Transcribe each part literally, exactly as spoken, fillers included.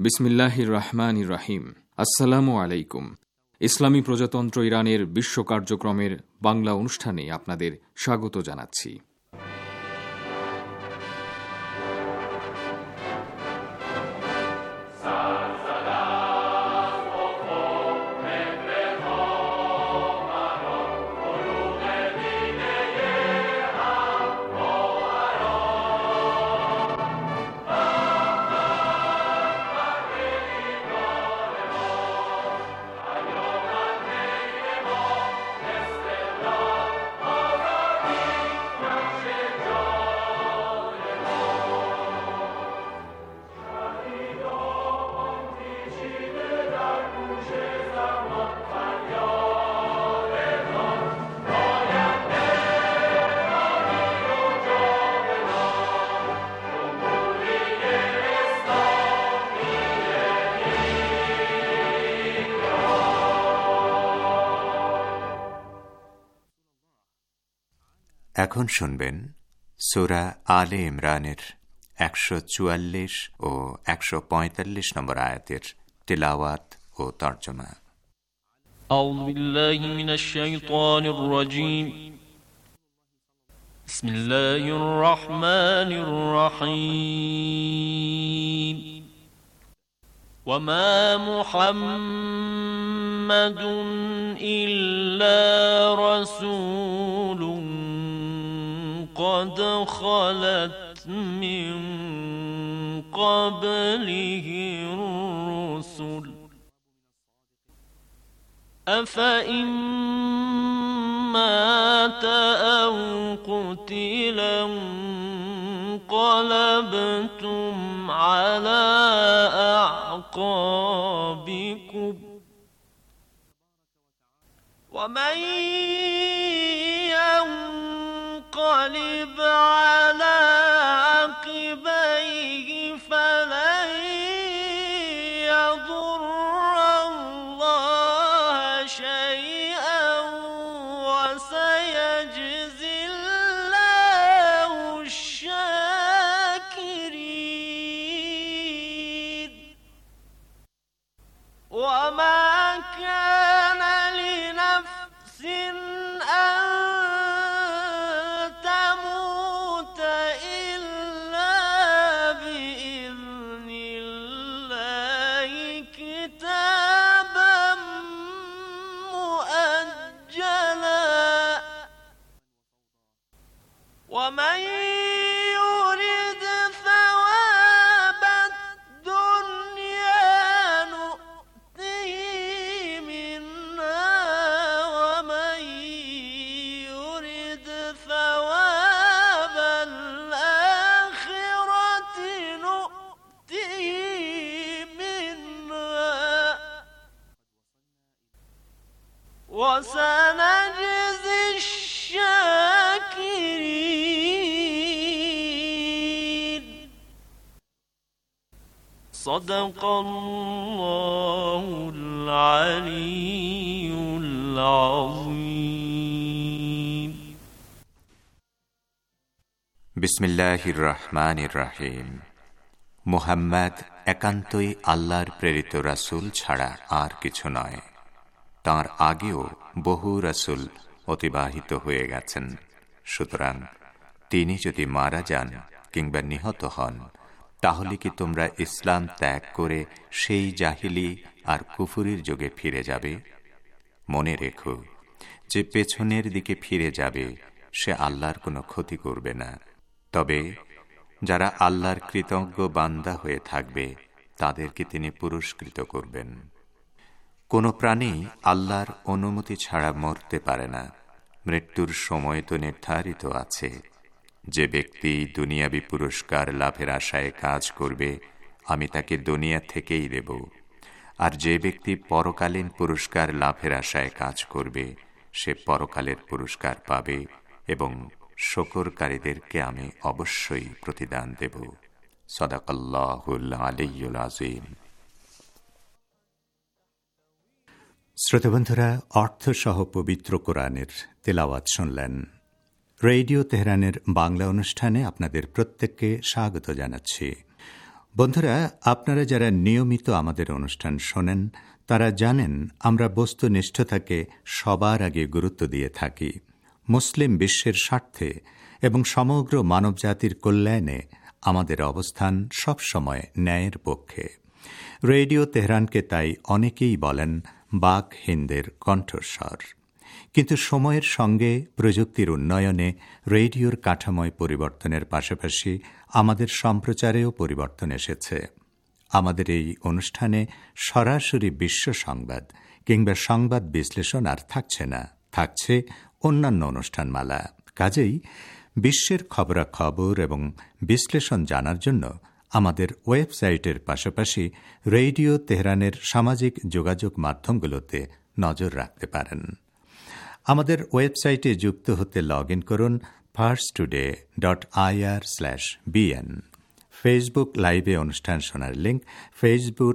বিসমিল্লাহির রহমানির রহিম। আসসালামু আলাইকুম। ইসলামী প্রজাতন্ত্র ইরানের বিশ্ব কার্যক্রমের বাংলা অনুষ্ঠানে আপনাদের স্বাগত জানাচ্ছি। এখন শুনবেন সূরা আলে ইমরানের একশো চুয়াল্লিশ ও একশো পঁয়তাল্লিশ নম্বর আয়াতের তিলাওয়াত ও তর্জমা। আউযু বিল্লাহি মিনাশ শাইতানির রাজীম। বিসমিল্লাহির রহমানির রহিম। ওয়ামা মুহাম্মাদুন ইল্লা রাসূলুন قد خلت من قبله الرسل أفإن مات أو قتل انقلبتم على أعقابكم ومن ينقلب على عقبيه فلن يضر الله شيئا وسيجزي الله الشاكرين. وما كان لنفس أن ومن يرد ثواب الدنيا نؤته منها ومن يرد ثواب الآخرة نؤته منها وسنجزي الشاكرين. صدق الله العلي العظيم. বিসমিল্লাহির রহমানির রহিম। মুহাম্মদ একান্তই আল্লাহর প্রেরিত রাসূল ছাড়া আর কিছু নয়। তাঁর আগেও বহু রাসূল অতিবাহিত হয়ে গেছেন। সুতরাং তিনি যদি মারা যান কিংবা নিহত হন, তাহলে কি তোমরা ইসলাম ত্যাগ করে সেই জাহিলি আর কুফুরির যুগে ফিরে যাবে? মনে রেখো, যে পেছনের দিকে ফিরে যাবে সে আল্লাহর কোনো ক্ষতি করবে না। তবে যারা আল্লাহর কৃতজ্ঞ বান্দা হয়ে থাকবে তাদেরকে তিনি পুরস্কৃত করবেন। কোন প্রাণী আল্লাহর অনুমতি ছাড়া মরতে পারে না। মৃত্যুর সময় তো নির্ধারিত আছে। যে ব্যক্তি দুনিয়াবি পুরস্কার লাভের আশায় কাজ করবে, আমি তাকে দুনিয়া থেকেই দেব। আর যে ব্যক্তি পরকালীন পুরস্কার লাভের আশায় কাজ করবে, সে পরকালের পুরস্কার পাবে এবং শুকরকারীদেরকে আমি অবশ্যই প্রতিদান দেব। সাদাকাল্লাহুল আলিয়্যুল আযীম। শ্রোতাবন্ধুরা, অর্থসহ পবিত্র কোরআনের তেলাওয়াত শুনলেন। রেডিও তেহরানের বাংলা অনুষ্ঠানে আপনাদের প্রত্যেককে স্বাগত জানাচ্ছি। বন্ধুরা, আপনারা যারা নিয়মিত আমাদের অনুষ্ঠান শোনেন তারা জানেন আমরা বস্তুনিষ্ঠতাকে সবার আগে গুরুত্ব দিয়ে থাকি। মুসলিম বিশ্বের স্বার্থে এবং সমগ্র মানবজাতির কল্যাণে আমাদের অবস্থান সবসময় ন্যায়ের পক্ষে। রেডিও তেহরানকে তাই অনেকেই বলেন বাক হিন্দের কণ্ঠস্বর। কিন্তু সময়ের সঙ্গে প্রযুক্তির উন্নয়নে রেডিওর কাঠামোয় পরিবর্তনের পাশাপাশি আমাদের সম্প্রচারেও পরিবর্তন এসেছে। আমাদের এই অনুষ্ঠানে সরাসরি বিশ্ব সংবাদ কিংবা সংবাদ বিশ্লেষণ আর থাকছে না, থাকছে অন্যান্য অনুষ্ঠানমালা। কাজেই বিশ্বের খবরাখবর এবং বিশ্লেষণ জানার জন্য আমাদের ওয়েবসাইটের পাশাপাশি রেডিও তেহরানের সামাজিক যোগাযোগ মাধ্যমগুলোতে নজর রাখতে পারেন। আমাদের ওয়েবসাইটে যুক্ত হতে লগ ইন করুন first today dot IR slash BN. Facebook লাইভে অনুষ্ঠান শোনার link Facebook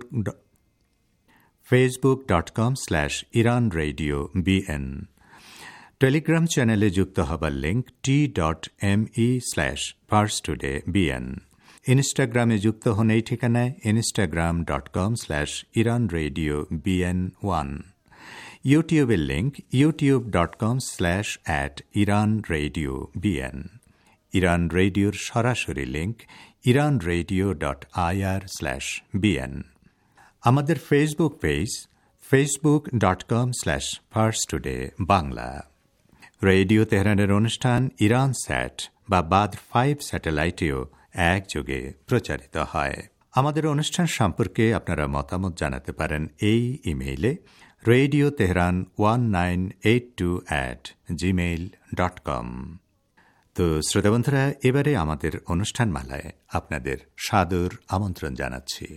Facebook dot com slash Iran radio BN. Telegram চ্যানেলে যুক্ত হবার link T dot M E slash first today BN. ইনস্টাগ্রামে যুক্ত হন এই ঠিকানায় Instagram dot com slash Iran radio BN one. ইউটিউবের link YouTube dot com slash at Iran radio BN. Iran রেডিওর সরাসরি link Iran radio dot IR slash BN. আমাদের Facebook page Facebook dot com slash first today Bangla. Radio তেহরানের অনুষ্ঠান Iran স্যাট বা বাদ five স্যাটেলাইটেও একযোগে প্রচারিত হয়। আমাদের অনুষ্ঠান সম্পর্কে আপনারা মতামত জানাতে পারেন এই ইমেইলে radio Tehran one nine eight two at Gmail dot com. তো শ্রোতা বন্ধুরা, এবারে আমাদের অনুষ্ঠানমালায় আপনাদের সাদর আমন্ত্রণ জানাচ্ছি।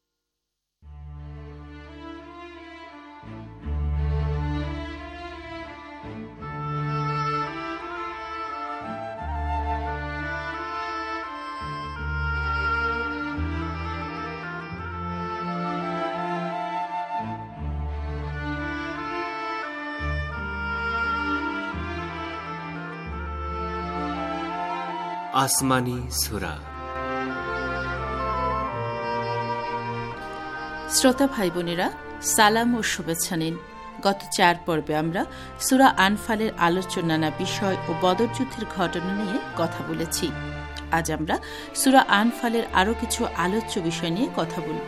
আসমানি সূরা। শ্রোতা ভাই বোনেরা, সালাম ও শুভেচ্ছা নিন। গত চার পর্বে আমরা সূরা আনফালের আলোচনা নানা বিষয় ও বদর যুদ্ধের ঘটনা নিয়ে কথা বলেছি। আজ আমরা সূরা আনফালের আরও কিছু আলোচ্য বিষয় নিয়ে কথা বলব।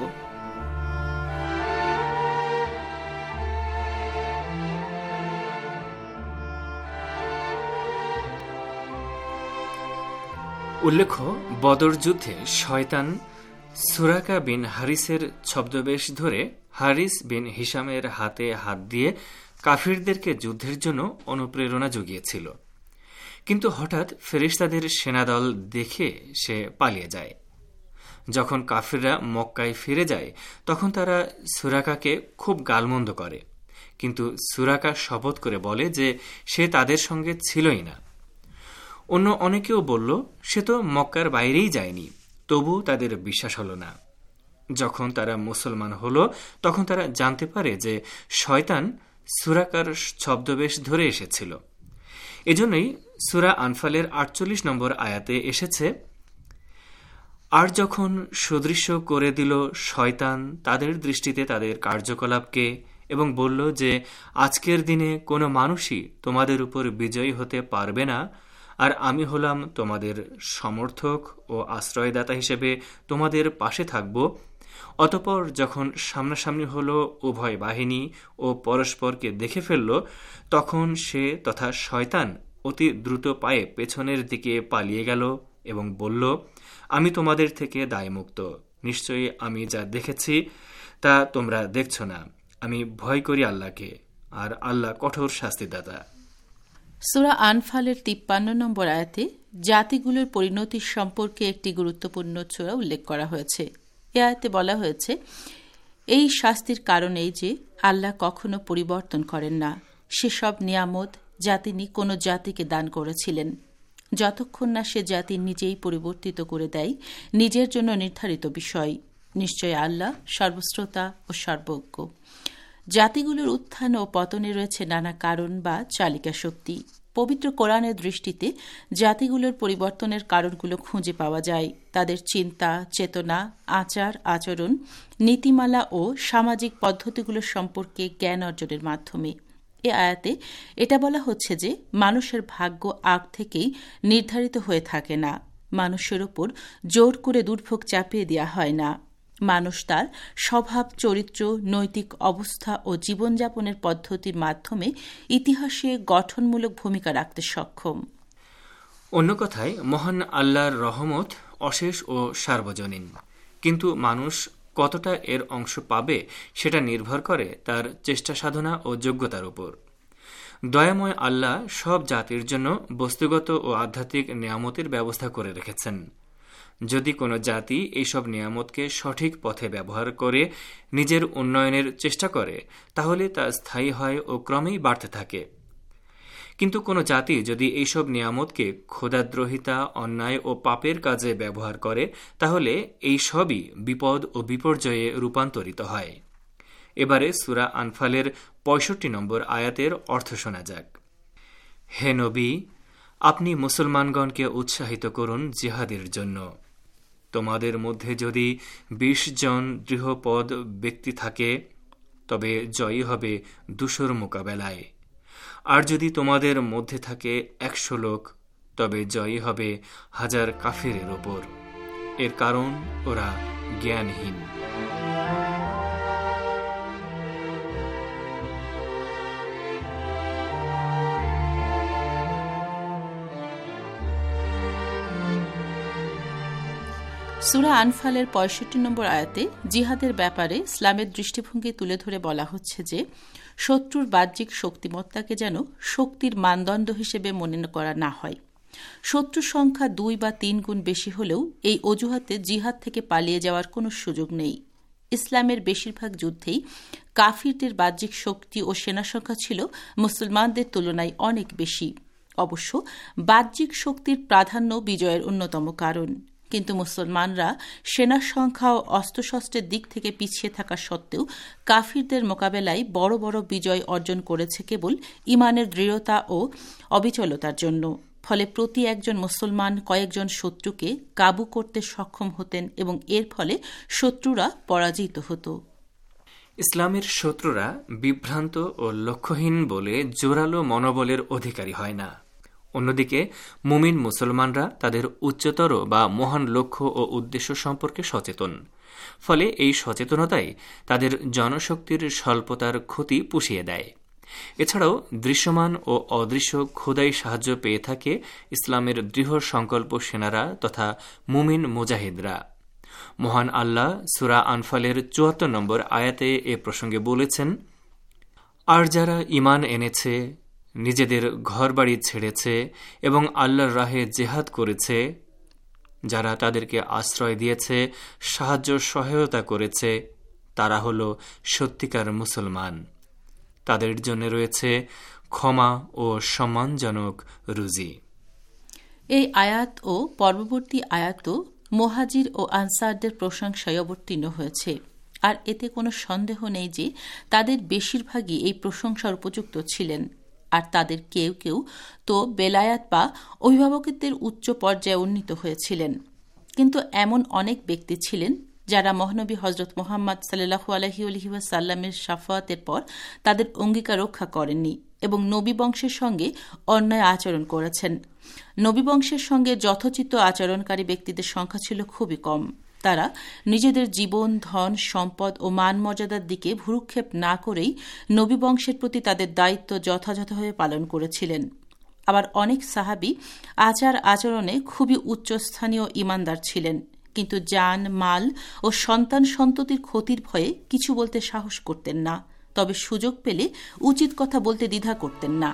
উল্লেখ্য, বদর যুদ্ধে শয়তান সুরাকা বিন হারিসের ছদ্মবেশ ধরে হারিস বিন হিশামের হাতে হাত দিয়ে কাফিরদেরকে যুদ্ধের জন্য অনুপ্রেরণা জুগিয়েছিল। কিন্তু হঠাৎ ফেরেশতাদের সেনাদল দেখে সে পালিয়ে যায়। যখন কাফিররা মক্কায় ফিরে যায় তখন তারা সুরাকাকে খুব গালমন্দ করে, কিন্তু সুরাকা শপথ করে বলে যে সে তাদের সঙ্গে ছিলই না। অন্য অনেকেও বলল সে তো মক্কার বাইরেই যায়নি, তবু তাদের বিশ্বাস হল না। যখন তারা মুসলমান হল তখন তারা জানতে পারে যে শয়তান সুরাকার ছদ্মবেশ ধরে এসেছিল। এজন্যই সূরা আনফালের আটচল্লিশ নম্বর আয়াতে এসেছে, আর যখন সুদৃশ্য করে দিল শয়তান তাদের দৃষ্টিতে তাদের কার্যকলাপকে এবং বলল যে আজকের দিনে কোনো মানুষই তোমাদের উপর বিজয়ী হতে পারবে না, আর আমি হলাম তোমাদের সমর্থক ও আশ্রয়দাতা হিসেবে তোমাদের পাশে থাকব। অতঃপর যখন সামনাসামনি হল উভয় বাহিনী ও পরস্পরকে দেখে ফেলল, তখন সে তথা শয়তান অতি দ্রুত পায়ে পেছনের দিকে পালিয়ে গেল এবং বলল, আমি তোমাদের থেকে দায়মুক্ত। নিশ্চয়ই আমি যা দেখেছি তা তোমরা দেখছ না। আমি ভয় করি আল্লাহকে, আর আল্লাহ কঠোর শাস্তিদাতা। সূরা আনফালের তিপ্পান্ন নম্বর আয়াতে জাতিগুলোর পরিণতির সম্পর্কে একটি গুরুত্বপূর্ণ ছোরা উল্লেখ করা হয়েছে। এ আয়াতে বলা হয়েছে, এই শাস্তির কারণেই যে আল্লাহ কখনো পরিবর্তন করেন না সেসব নিয়ামত যা তিনি কোনো জাতিকে দান করেছিলেন, যতক্ষণ না সে জাতি নিজেই পরিবর্তিত করে দেয় নিজের জন্য নির্ধারিত বিষয়। নিশ্চয় আল্লাহ সর্বশ্রোতা ও সর্বজ্ঞ। জাতিগুলোর উত্থান ও পতনে রয়েছে নানা কারণ বা চালিকা শক্তি। পবিত্র কোরআনের দৃষ্টিতে জাতিগুলোর পরিবর্তনের কারণগুলো খুঁজে পাওয়া যায় তাদের চিন্তা, চেতনা, আচার আচরণ, নীতিমালা ও সামাজিক পদ্ধতিগুলো সম্পর্কে জ্ঞান অর্জনের মাধ্যমে। এ আয়াতে এটা বলা হচ্ছে যে মানুষের ভাগ্য আগ থেকেই নির্ধারিত হয়ে থাকে না, মানুষের ওপর জোর করে দুর্ভোগ চাপিয়ে দেওয়া হয় না। মানুষ তার স্বভাব, চরিত্র, নৈতিক অবস্থা ও জীবনযাপনের পদ্ধতির মাধ্যমে ইতিহাসে গঠনমূলক ভূমিকা রাখতে সক্ষম। অন্য কথায়, মহান আল্লাহর রহমত অশেষ ও সার্বজনীন, কিন্তু মানুষ কতটা এর অংশ পাবে সেটা নির্ভর করে তার চেষ্টা সাধনা ও যোগ্যতার উপর। দয়াময় আল্লাহ সব জাতির জন্য বস্তুগত ও আধ্যাত্মিক নিয়ামতের ব্যবস্থা করে রেখেছেন। যদি কোনো জাতি এইসব নিয়ামতকে সঠিক পথে ব্যবহার করে নিজের উন্নয়নের চেষ্টা করে, তাহলে তা স্থায়ী হয় ও ক্রমেই বাড়তে থাকে। কিন্তু কোনো জাতি যদি এইসব নিয়ামতকে খোদাদ্রোহিতা, অন্যায় ও পাপের কাজে ব্যবহার করে, তাহলে এই সবই বিপদ ও বিপর্যয়ে রূপান্তরিত হয়। এবারে সূরা আনফালের পঁয়ষট্টি নম্বর আয়াতের অর্থ শোনা যাক। হে নবী, আপনি মুসলমানগণকে উৎসাহিত করুন জিহাদের জন্য। তোমাদের মধ্যে যদি বিশ জন দৃঢ়পদ ব্যক্তি থাকে, তবে জয়ী হবে দুশোর মোকাবেলায়। আর যদি তোমাদের মধ্যে থাকে একশো লোক, তবে জয়ী হবে হাজার কাফিরের ওপর। এর কারণ ওরা জ্ঞানহীন। সূরা আনফালের পঁয়ষট্টি নম্বর আয়াতে জিহাদের ব্যাপারে ইসলামের দৃষ্টিভঙ্গি তুলে ধরে বলা হচ্ছে যে শত্রুর বাহ্যিক শক্তিমত্তাকে যেন শক্তির মানদণ্ড হিসেবে মনে করা না হয়। শত্রুর সংখ্যা দুই বা তিন গুণ বেশি হলেও এই অজুহাতে জিহাদ থেকে পালিয়ে যাওয়ার কোনো সুযোগ নেই। ইসলামের বেশিরভাগ যুদ্ধেই কাফিরদের বাহ্যিক শক্তি ও সেনা সংখ্যা ছিল মুসলমানদের তুলনায় অনেক বেশি। অবশ্য বাহ্যিক শক্তির প্রাধান্য বিজয়ের অন্যতম কারণ, কিন্তু মুসলমানরা সেনার সংখ্যা ও অস্ত্রশস্ত্রের দিক থেকে পিছিয়ে থাকা সত্ত্বেও কাফিরদের মোকাবেলায় বড় বড় বিজয় অর্জন করেছে কেবল ইমানের দৃঢ়তা ও অবিচলতার জন্য। ফলে প্রতি একজন মুসলমান কয়েকজন শত্রুকে কাবু করতে সক্ষম হতেন এবং এর ফলে শত্রুরা পরাজিত হতো। ইসলামের শত্রুরা বিভ্রান্ত ও লক্ষ্যহীন বলে জোরালো মনোবলের অধিকারী হয় না। অন্যদিকে মুমিন মুসলমানরা তাদের উচ্চতর বা মহান লক্ষ্য ও উদ্দেশ্য সম্পর্কে সচেতন। ফলে এই সচেতনতাই তাদের জনশক্তির স্বল্পতার ক্ষতি পুষিয়ে দেয়। এছাড়াও দৃশ্যমান ও অদৃশ্য খোদাই সাহায্য পেয়ে থাকে ইসলামের দৃঢ় সংকল্প সেনারা তথা মুমিন মুজাহিদরা। মহান আল্লাহ সূরা আনফালের চুয়াত্তর নম্বর আয়াতে এ প্রসঙ্গে বলেছেন, আর যারা ঈমান এনেছে, নিজেদের ঘরবাড়ি ছেড়েছে এবং আল্লাহর রাহে জেহাদ করেছে, যারা তাদেরকে আশ্রয় দিয়েছে, সাহায্য সহায়তা করেছে, তারা হল সত্যিকার মুসলমান। তাদের জন্য রয়েছে ক্ষমা ও সম্মানজনক রুজি। এই আয়াত ও পরবর্তী আয়াতও মুহাজির ও আনসারদের প্রশংসায় অবতীর্ণ হয়েছে, আর এতে কোনো সন্দেহ নেই যে তাদের বেশিরভাগই এই প্রশংসার উপযুক্ত ছিলেন, আর তাদের কেউ কেউ তো বেলায়াত বা অভিভাবকত্বের উচ্চ পর্যায়ে উন্নীত হয়েছিলেন। কিন্তু এমন অনেক ব্যক্তি ছিলেন যারা মহানবী হজরত মুহাম্মদ সাল্লাল্লাহু আলাইহি ওয়াসাল্লামের শাফায়াতের পর তাদের অঙ্গীকার রক্ষা করেননি এবং নবী বংশের সঙ্গে অন্যায় আচরণ করেছেন। নবী বংশের সঙ্গে যথোচিত আচরণকারী ব্যক্তিদের সংখ্যা ছিল খুবই কম। তারা নিজেদের জীবন, ধন, সম্পদ ও মান মর্যাদার দিকে ভ্রুক্ষেপ না করেই নবী বংশের প্রতি তাদের দায়িত্ব যথাযথভাবে পালন করেছিলেন। আবার অনেক সাহাবী আচার আচরণে খুবই উচ্চস্থানীয় ঈমানদার ছিলেন, কিন্তু জান, মাল ও সন্তান সন্ততির ক্ষতির ভয়ে কিছু বলতে সাহস করতেন না, তবে সুযোগ পেলে উচিত কথা বলতে দ্বিধা করতেন না।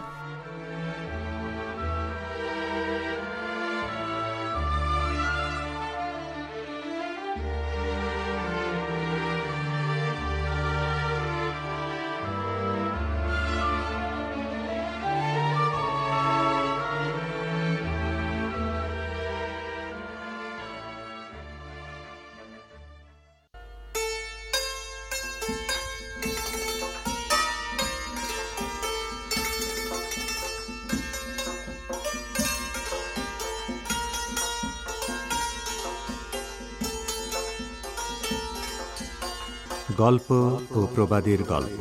গল্প ও প্রবাদের গল্প।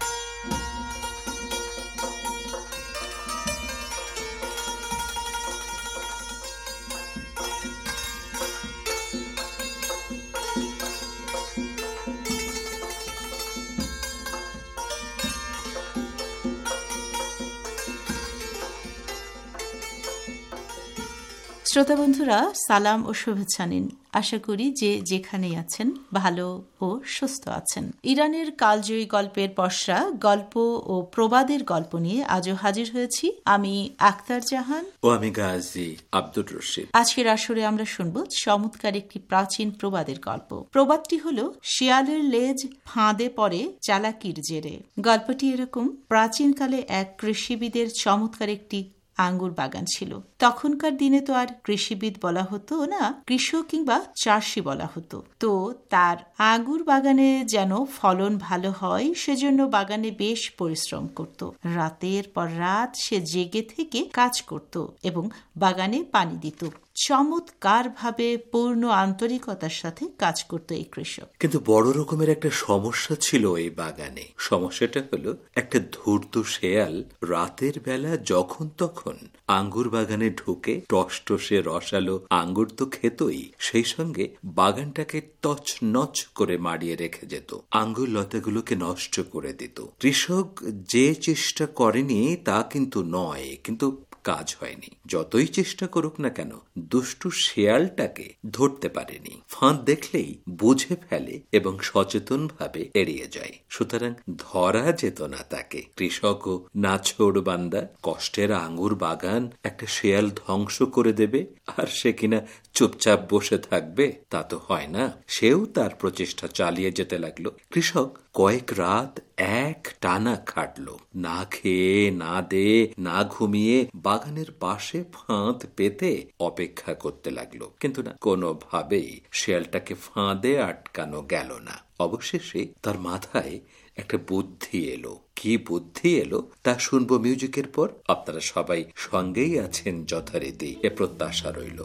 শ্রোতা বন্ধুরা, সালাম ও শুভেচ্ছা নিন। আশা করি যে যেখানেই আছেন ভালো ও সুস্থ আছেন। ইরানের কালজয়ী গল্পের পসরা গল্প ও প্রবাদের গল্প নিয়ে আজও হাজির হয়েছি আমি আক্তার জাহান ও আমি গাজী আব্দুর রশিদ। আজকের আসরে আমরা শুনব চমৎকার একটি প্রাচীন প্রবাদের গল্প। প্রবাদটি হল শিয়ালের লেজ ফাঁদে পড়ে চালাকির জেরে। গল্পটি এরকম: প্রাচীনকালে এক কৃষিবিদের চমৎকার একটি আঙ্গুর বাগান ছিল। তখনকার দিনে তো আর কৃষিবিদ বলা হতো না, কৃষক কিংবা চাষি বলা হতো। তো তার আঙ্গুর বাগানে যেন ফলন ভালো হয় সেজন্য বাগানে বেশ পরিশ্রম করত। রাতের পর রাত সে জেগে থেকে কাজ করত এবং বাগানে পানি দিত। চমৎকার ভাবে পূর্ণ আন্তরিকতার সাথে কাজ করত এই কৃষক। কিন্তু বড় রকমের একটা সমস্যা ছিল এই বাগানে। সমস্যাটা হলো, একটা ধূর্ত শেয়াল রাতের বেলা যখন তখন আঙ্গুর বাগানে ঢুকে টসটসে রসালো আঙ্গুর তো খেতই, সেই সঙ্গে বাগানটাকে তছ নচ করে মারিয়ে রেখে যেত, আঙ্গুর লতাগুলোকে নষ্ট করে দিত। কৃষক যে চেষ্টা করেনি তা কিন্তু নয়, কিন্তু কাজ হয়নি। যতই চেষ্টা করুক না কেন দুষ্টু শেয়ালটাকে ধরতে পারেনি। ফাঁদ দেখলেই বুঝে ফেলে এবং সচেতন ভাবে এড়িয়ে যায়। সুতরাং ধরা যেত না তাকে। কৃষকও নাছোড় বান্দা, কষ্টের আঙ্গুর বাগান একটা শেয়াল ধ্বংস করে দেবে আর সে কিনা চুপচাপ বসে থাকবে, তা তো হয় না। সেও তার প্রচেষ্টা চালিয়ে যেতে লাগলো। কৃষক কয়েক রাত এক টানা খাটলো, না খেয়ে না দে না ঘুমিয়ে বাগানের পাশে ফাঁদ পেতে অপেক্ষা করতে লাগলো। কিন্তু না, কোনোভাবেই শেয়ালটাকে ফাঁদে আটকানো গেল না। অবশেষে তার মাথায় একটা বুদ্ধি এলো। কি বুদ্ধি এলো তা শুনবো মিউজিকের পর। আপনারা সবাই সঙ্গেই আছেন যথারীতি, এ প্রত্যাশা রইল।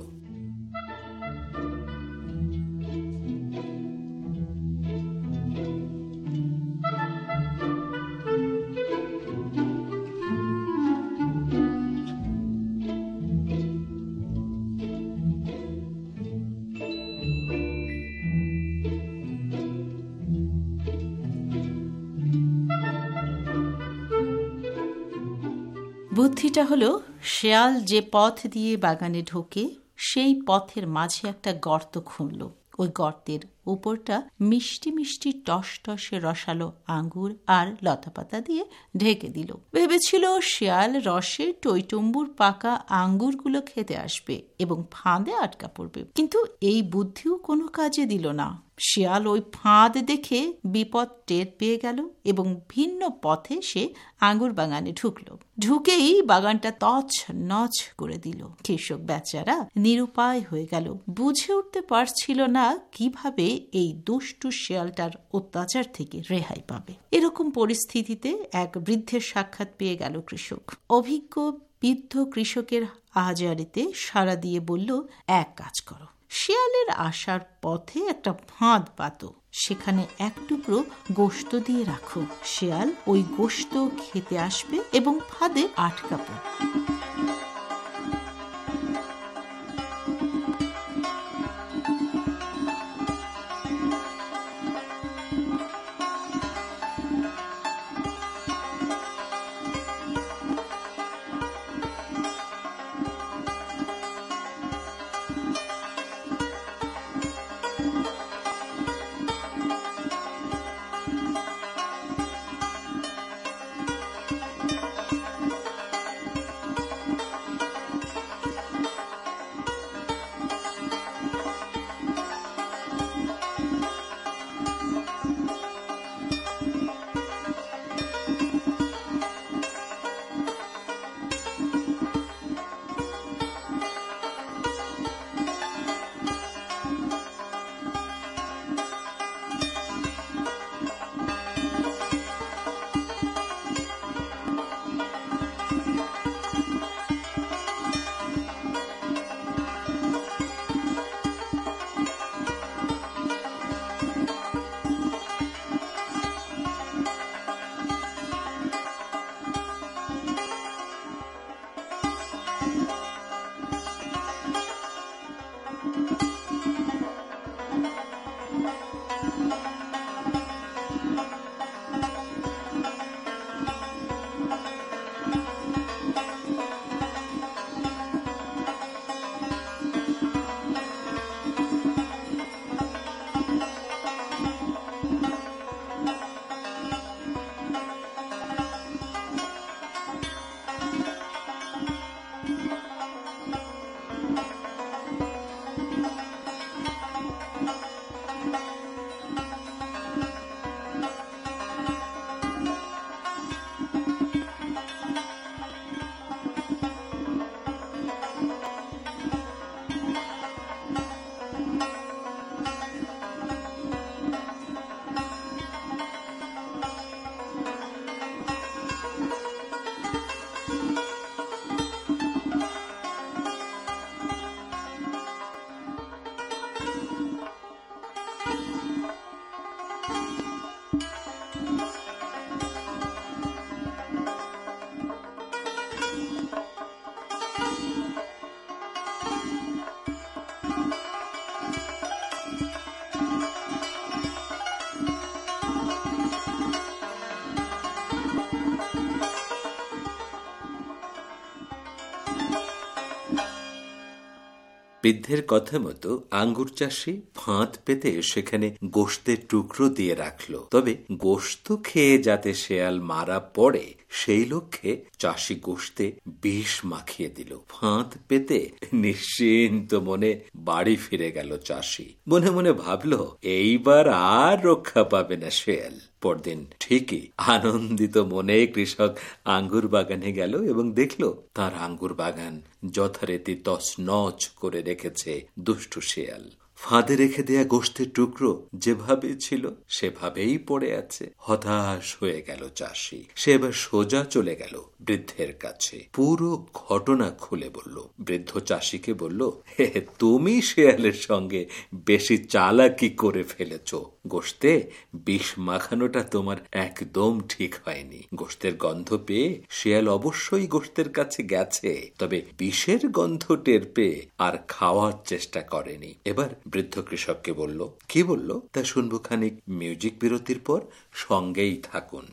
বুদ্ধিটা হলো, শেয়াল যে পথ দিয়ে বাগানে ঢোকে সেই পথের মাঝে একটা গর্ত খুঁড়ল। ওই গর্তের উপরটা মিষ্টি মিষ্টি টস টসে রসালো আঙ্গুর আর লতাপাতা দিয়ে ঢেকে দিল। ভেবেছিল শেয়াল রসে টইটুম্বুর পাকা আঙ্গুরগুলো খেতে আসবে এবং ফাঁদে আটকা পড়বে। কিন্তু এই বুদ্ধিও কোনো কাজে দিল না। শিয়াল ওই ফাঁদ দেখে বিপদ টের পেয়ে গেল এবং ভিন্ন পথে সে আঙ্গুর বাগানে ঢুকল। ঢুকেই বাগানটা তছ নছ করে দিল। কৃষক বেচারা নিরুপায় হয়ে গেল, বুঝে উঠতে পারছিল না কিভাবে এই দুষ্টু শিয়ালটার অত্যাচার থেকে রেহাই পাবে। এরকম পরিস্থিতিতে এক বৃদ্ধের সাক্ষাৎ পেয়ে গেল কৃষক। অভিজ্ঞ বৃদ্ধ কৃষকের আহাজারিতে সাড়া দিয়ে বলল, এক কাজ করো, শিয়ালের আসার পথে একটা ফাঁদ পাতো, সেখানে এক টুকরো গোশত দিয়ে রাখো। শিয়াল ওই গোশত খেতে আসবে এবং ফাঁদে আটকা পড়বে। বৃদ্ধের কথা মতো আঙ্গুর চাষি ফাঁদ পেতে সেখানে গোশতের টুকরো দিয়ে রাখলো। তবে গোশত খেয়ে যাতে শেয়াল মারা পড়ে সেই লক্ষ্যে চাষি গোশতে বিষ মাখিয়ে দিল। ফাঁদ পেতে নিশ্চিন্ত মনে বাড়ি ফিরে গেল চাষি। মনে মনে ভাবলো এইবার আর রক্ষা পাবে না শেয়াল। পরদিন ঠিকই আনন্দিত মনে কৃষক আঙ্গুর বাগানে গেল এবং দেখলো তার আঙ্গুর বাগান যথারীতি তছনছ করে রেখেছে দুষ্টু শেয়াল। ফাঁদে রেখে দেয়া গোশতের টুকরো যেভাবে ছিল সেভাবেই পড়ে আছে। হতাশ হয়ে গেল চাষি। সে এবার সোজা চলে গেল বৃদ্ধের কাছে, পুরো ঘটনা খুলে বলল। বৃদ্ধ চাষিকে বলল, হে তুমি শেয়ালের সঙ্গে বেশি চালাকি করে ফেলেছ। গোশতে বিষ মাখানোটা তোমার একদম ঠিক হয়নি। গোশতের গন্ধ পেয়ে শেয়াল অবশ্যই গোশতের কাছে গেছে, তবে বিষের গন্ধ টের পেয়ে আর খাওয়ার চেষ্টা করেনি। এবার বৃদ্ধ কৃষককে বলল, কি বলল তা শুনবো খানিক মিউজিক বিরতির পর। সঙ্গেই থাকুন।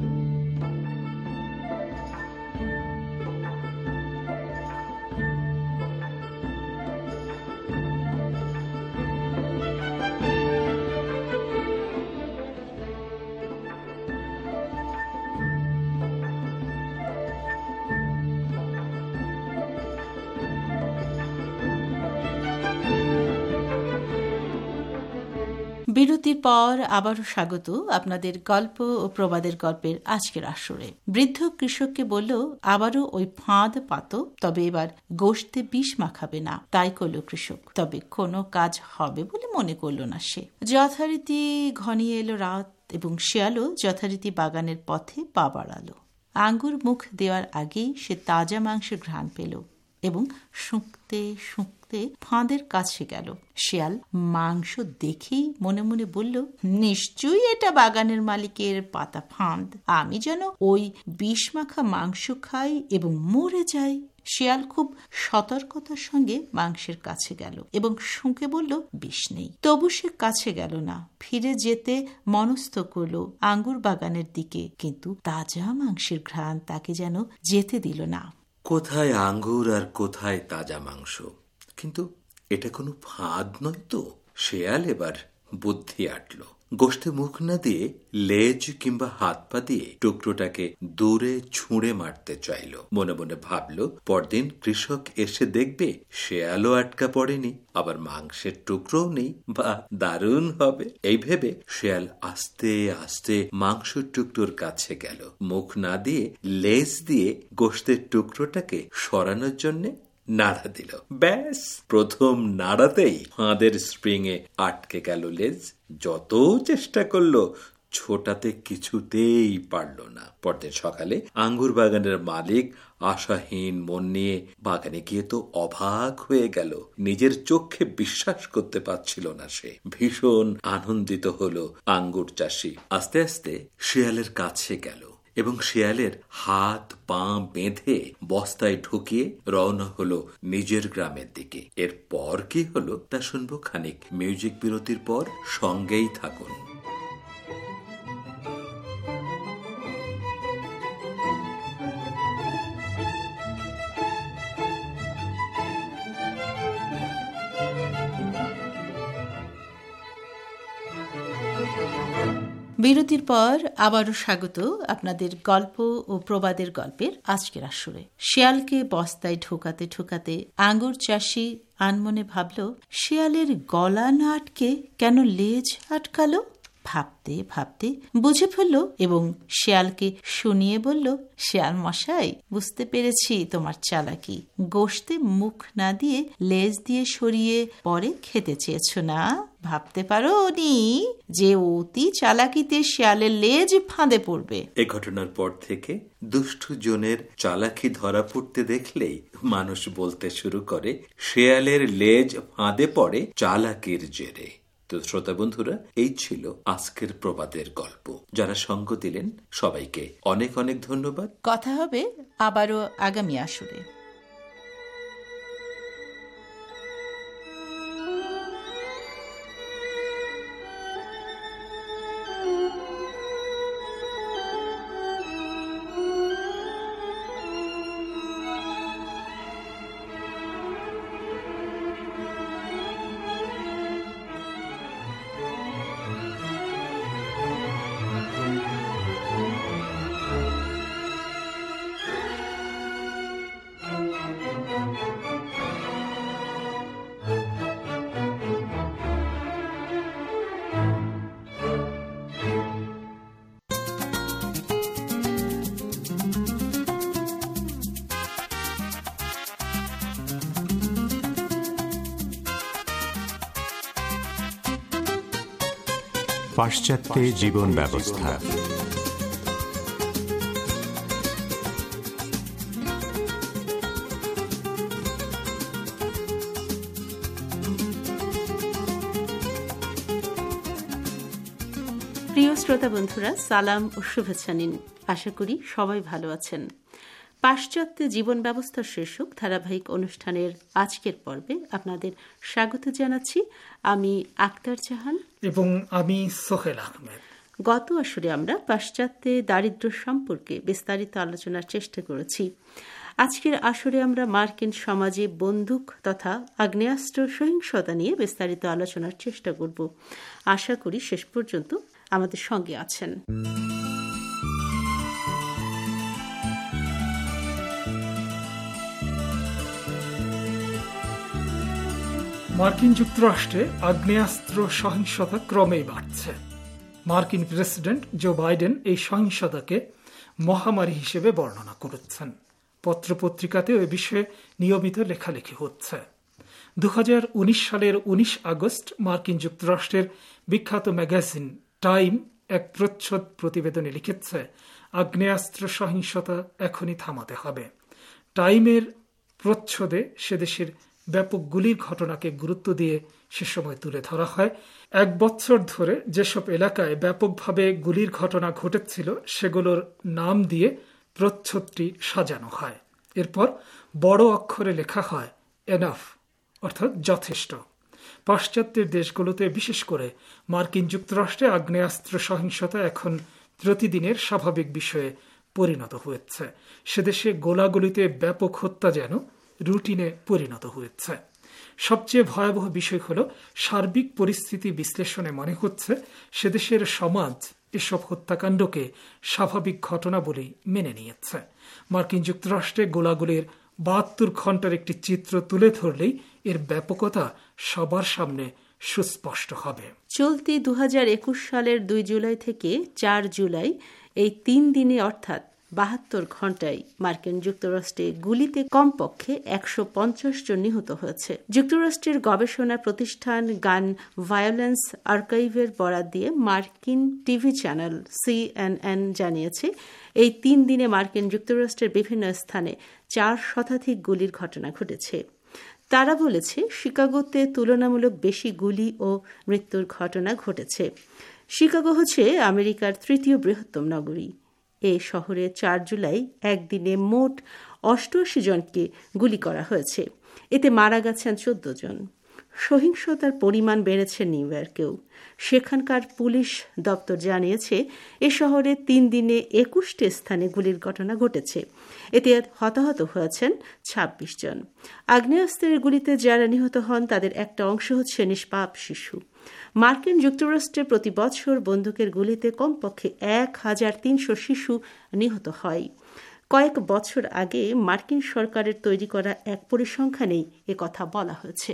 বিরতির পর আবারও স্বাগত আপনাদের গল্প ও প্রবাদের গল্পের আজকের আসরে। বৃদ্ধ কৃষককে বলল, আবারও ওই ফাঁদ পাতো, তবে এবার গোশতে বিষ মাখাবে না। তাই করল কৃষক। তবে কোনো কাজ হবে বলে মনে করল না সে। যথারীতি ঘনিয়ে এলো রাত এবং শিয়ালও যথারীতি বাগানের পথে পা বাড়ালো। আঙ্গুর মুখ দেওয়ার আগেই সে তাজা মাংসের ঘ্রাণ পেল এবং শুঁকতে শুঁকতে ফাঁদের কাছে গেল। শিয়াল মাংস দেখেই মনে মনে বলল, নিশ্চয়ই এটা বাগানের মালিকের পাতা ফাঁদ। আমি যেন ওই বিষ মাখা মাংস খাই এবং মরে যাই। শিয়াল খুব সতর্কতার সঙ্গে মাংসের কাছে গেল এবং শুঁকে বলল, বিষ নেই। তবু সে কাছে গেল না। ফিরে যেতে মনস্থ করল আঙ্গুর বাগানের দিকে, কিন্তু তাজা মাংসের ঘ্রাণ তাকে যেন যেতে দিল না। কোথায় আঙ্গুর আর কোথায় তাজা মাংস? কিন্তু এটা কোনো ফাঁদ নয় তো। শেয়াল এবার বুদ্ধি আটল। গোশতে মুখ না দিয়ে লেজ কিংবা হাত পা দিয়ে টুকরোটাকে দূরে ছুঁড়ে মারতে চাইল। মনে মনে ভাবল, পরদিন কৃষক এসে দেখবে শেয়ালও আটকা পড়েনি, আবার মাংসের টুকরোও নেই, বা দারুণ হবে। এই ভেবে শেয়াল আস্তে আস্তে মাংসের টুকরোর কাছে গেল। মুখ না দিয়ে লেজ দিয়ে গোশতের টুকরোটাকে সরানোর জন্যে নাড়া দিল। ব্যাস, প্রথম নাড়াতেই ফাঁদের স্প্রিং এ আটকে গেল লেজ। যত চেষ্টা করলো ছোটাতে কিছুতেই পারল না। পরদিন সকালে আঙ্গুর বাগানের মালিক আশাহীন মন নিয়ে বাগানে গিয়ে তো অবাক হয়ে গেল। নিজের চোখে বিশ্বাস করতে পারছিল না সে। ভীষণ আনন্দিত হলো আঙ্গুর চাষি। আস্তে আস্তে শিয়ালের কাছে গেল এবং শিয়ালের হাত পা বেঁধে বস্তায় ঢুকিয়ে রওনা হলো নিজের গ্রামের দিকে। এরপর কি হলো তা শুনবো খানিক মিউজিক বিরতির পর। সঙ্গেই থাকুন। বিরতির পর আবারও স্বাগত আপনাদের গল্প ও প্রবাদের গল্পের আজকের আসরে। শিয়ালকে বস্তায় ঢোকাতে ঢোকাতে আঙ্গুর চাষি আনমনে ভাবল, শিয়ালের গলা না আটকে কেন লেজ আটকালো? ভাবতে ভাবতে বুঝে ফেলল এবং শিয়ালকে শুনিয়ে বলল, শিয়াল মশাই, বুঝতে পেরেছি তোমার চালাকি। গোশতে মুখ না দিয়ে লেজ দিয়ে সরিয়ে পরে খেতে চেয়েছ না? ভাবতে পারো নি যে অতি চালাকিতে শিয়ালের লেজ ফাঁদে পড়বে। এ ঘটনার পর থেকে দুষ্টু জনের চালাকি ধরা পড়তে দেখলেই মানুষ বলতে শুরু করে, শিয়ালের লেজ ফাঁদে পড়ে চালাকির জেরে। তো শ্রোতা বন্ধুরা, এই ছিল আজকের প্রবাদের গল্প। যারা সঙ্গ দিলেন সবাইকে অনেক অনেক ধন্যবাদ। কথা হবে আবারও আগামী আসরে। পাশ্চাত্যে জীবন ব্যবস্থা। প্রিয় শ্রোতা বন্ধুরা, সালাম ও শুভেচ্ছা নিন। আশা করি সবাই ভালো আছেন। পাশ্চাত্যে জীবন ব্যবস্থা শীর্ষক ধারাবাহিক অনুষ্ঠানের আজকের পর্বে আপনাদের স্বাগত জানাচ্ছি। আমি আক্তার জাহান এবং আমি সোহেল আহমেদ। গত আসরে আমরা পাশ্চাত্যে দারিদ্র্য সম্পর্কে বিস্তারিত আলোচনার চেষ্টা করেছি। আজকের আসরে আমরা মার্কিন সমাজে বন্দুক তথা আগ্নেয়াস্ত্র সহিংসতা নিয়ে বিস্তারিত আলোচনার চেষ্টা করব। আশা করি শেষ পর্যন্ত আমাদের সঙ্গে আছেন। মার্কিন যুক্তরাষ্ট্রে আগ্নেয়াস্ত্র সহিংসতা ক্রমেই বাড়ছে। মার্কিন প্রেসিডেন্ট জো বাইডেন এই সহিংসতাকে মহামারী হিসেবে বর্ণনা করেছেন। পত্রপত্রিকাতে এ বিষয়ে নিয়মিত লেখালেখি হচ্ছে। দু হাজার উনিশ সালের উনিশ আগস্ট মার্কিন যুক্তরাষ্ট্রের বিখ্যাত ম্যাগাজিন টাইম এক প্রচ্ছদ প্রতিবেদনে লিখেছে, আগ্নেয়াস্ত্র সহিংসতা এখনই থামাতে হবে। টাইমের প্রচ্ছদে সে দেশের ব্যাপক গুলির ঘটনাকে গুরুত্ব দিয়ে সে সময় তুলে ধরা হয়। এক বছর ধরে যেসব এলাকায় ব্যাপকভাবে গুলির ঘটনা ঘটেছিল সেগুলোর নাম দিয়ে প্রচ্ছদটি সাজানো হয়। এরপর বড় অক্ষরে লেখা হয় এনাফ, অর্থাৎ যথেষ্ট। পাশ্চাত্যের দেশগুলোতে, বিশেষ করে মার্কিন যুক্তরাষ্ট্রে আগ্নেয়াস্ত্র সহিংসতা এখন প্রতিদিনের স্বাভাবিক বিষয়ে পরিণত হয়েছে। সেদেশে গোলাগুলিতে ব্যাপক হত্যা যেন রুটিনে পরিণত হয়েছে। সবচেয়ে ভয়াবহ বিষয় হল, সার্বিক পরিস্থিতি বিশ্লেষণে মনে হচ্ছে সেদেশের সমাজ এসব হত্যাকাণ্ডকে স্বাভাবিক ঘটনা বলেই মেনে নিয়েছে। মার্কিন যুক্তরাষ্ট্রে গোলাগুলির বাহাত্তর ঘন্টার একটি চিত্র তুলে ধরলেই এর ব্যাপকতা সবার সামনে সুস্পষ্ট হবে। চলতি দু হাজার একুশ সালের দুই জুলাই থেকে চার জুলাই এই তিন দিনে অর্থাৎ বাহাত্তর ঘন্টায় মার্কিন যুক্তরাষ্ট্রে গুলিতে কমপক্ষে একশো পঞ্চাশ জন নিহত হয়েছে। যুক্তরাষ্ট্রের গবেষণা প্রতিষ্ঠান গান ভায়োলেন্স আর্কাইভের বরাত দিয়ে মার্কিন টিভি চ্যানেল সিএনএন জানিয়েছে, এই তিন দিনে মার্কিন যুক্তরাষ্ট্রের বিভিন্ন স্থানে চার শতাধিক গুলির ঘটনা ঘটেছে। তারা বলেছে, শিকাগোতে তুলনামূলক বেশি গুলি ও মৃত্যুর ঘটনা ঘটেছে। শিকাগো হচ্ছে আমেরিকার তৃতীয় বৃহত্তম নগরী। এই শহরে চার জুলাই একদিনে মোট অষ্টআশি জনকে গুলি করা হয়েছে। এতে মারা গেছেন চোদ্দ জন। সহিংসতার পরিমাণ বেড়েছে নিউ ইয়র্কেও। সেখানকার পুলিশ দপ্তর জানিয়েছে, এ শহরে তিন দিনে একুশটি স্থানে গুলির ঘটনা ঘটেছে। এতে হতাহত হয়েছেন ছাব্বিশ জন। আগ্নেয়াস্ত্রের গুলিতে যারা নিহত হন তাদের একটা অংশ হচ্ছে নিষ্পাপ শিশু। মার্কিন যুক্তরাষ্ট্রে প্রতি বছর বন্দুকের গুলিতে কমপক্ষে এক হাজার তিনশো শিশু নিহত হয়। কয়েক বছর আগে মার্কিন সরকারের তৈরি করা এক পরিসংখ্যানেই একথা বলা হয়েছে।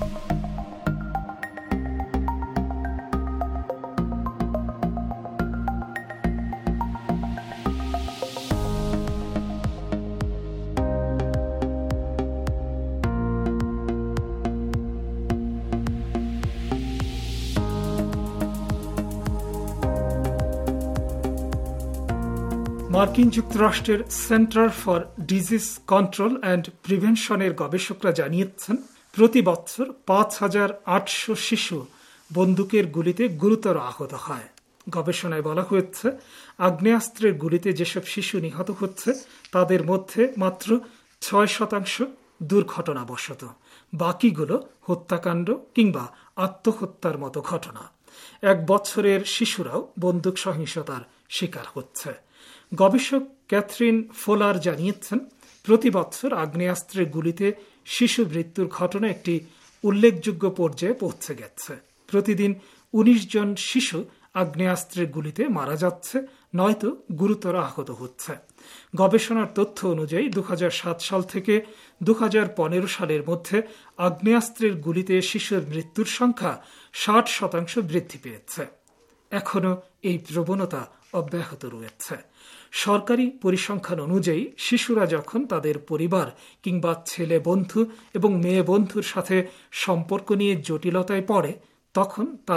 মার্কিন যুক্তরাষ্ট্রের centre for disease control and প্রিভেনশনের গবেষকরা জানিয়েছেন, প্রতি বছর পাঁচ হাজার আটশো শিশু বন্দুকের গুলিতে গুরুতর আহত হয়। গবেষণায় বলা হয়েছে, আগ্নেয়াস্ত্রের গুলিতে যেসব শিশু নিহত হচ্ছে তাদের মধ্যে মাত্র ছয় শতাংশ দুর্ঘটনাবশত, বাকিগুলো হত্যাকাণ্ড কিংবা আত্মহত্যার মতো ঘটনা। এক বছরের শিশুরাও বন্দুক সহিংসতার শিকার হচ্ছে। গবেষক ক্যাথরিন ফোলার জানিয়েছেন, প্রতি বছর আগ্নেয়াস্ত্রের গুলিতে শিশু মৃত্যুর ঘটনা একটি উল্লেখযোগ্য পর্যায়ে পৌঁছে গেছে। প্রতিদিন উনিশ জন শিশু আগ্নেয়াস্ত্রের গুলিতে মারা যাচ্ছে, নয়তো গুরুতর আহত হচ্ছে। গবেষণার তথ্য অনুযায়ী দু হাজার সাত সাল থেকে দু হাজার পনেরো সালের মধ্যে আগ্নেয়াস্ত্রের গুলিতে শিশুর মৃত্যুর সংখ্যা ষাট শতাংশ বৃদ্ধি পেয়েছে। এখনও এই প্রবণতা অব্যাহত রয়েছে। সরকারি পরিসংখ্যান অনুযায়ী শিশুরা যখন তাদের পরিবার কিংবা ছেলে বন্ধু এবং মেয়ে বন্ধুর সাথে সম্পর্ক নিয়ে জটিলতায় পড়ে, তখন তারা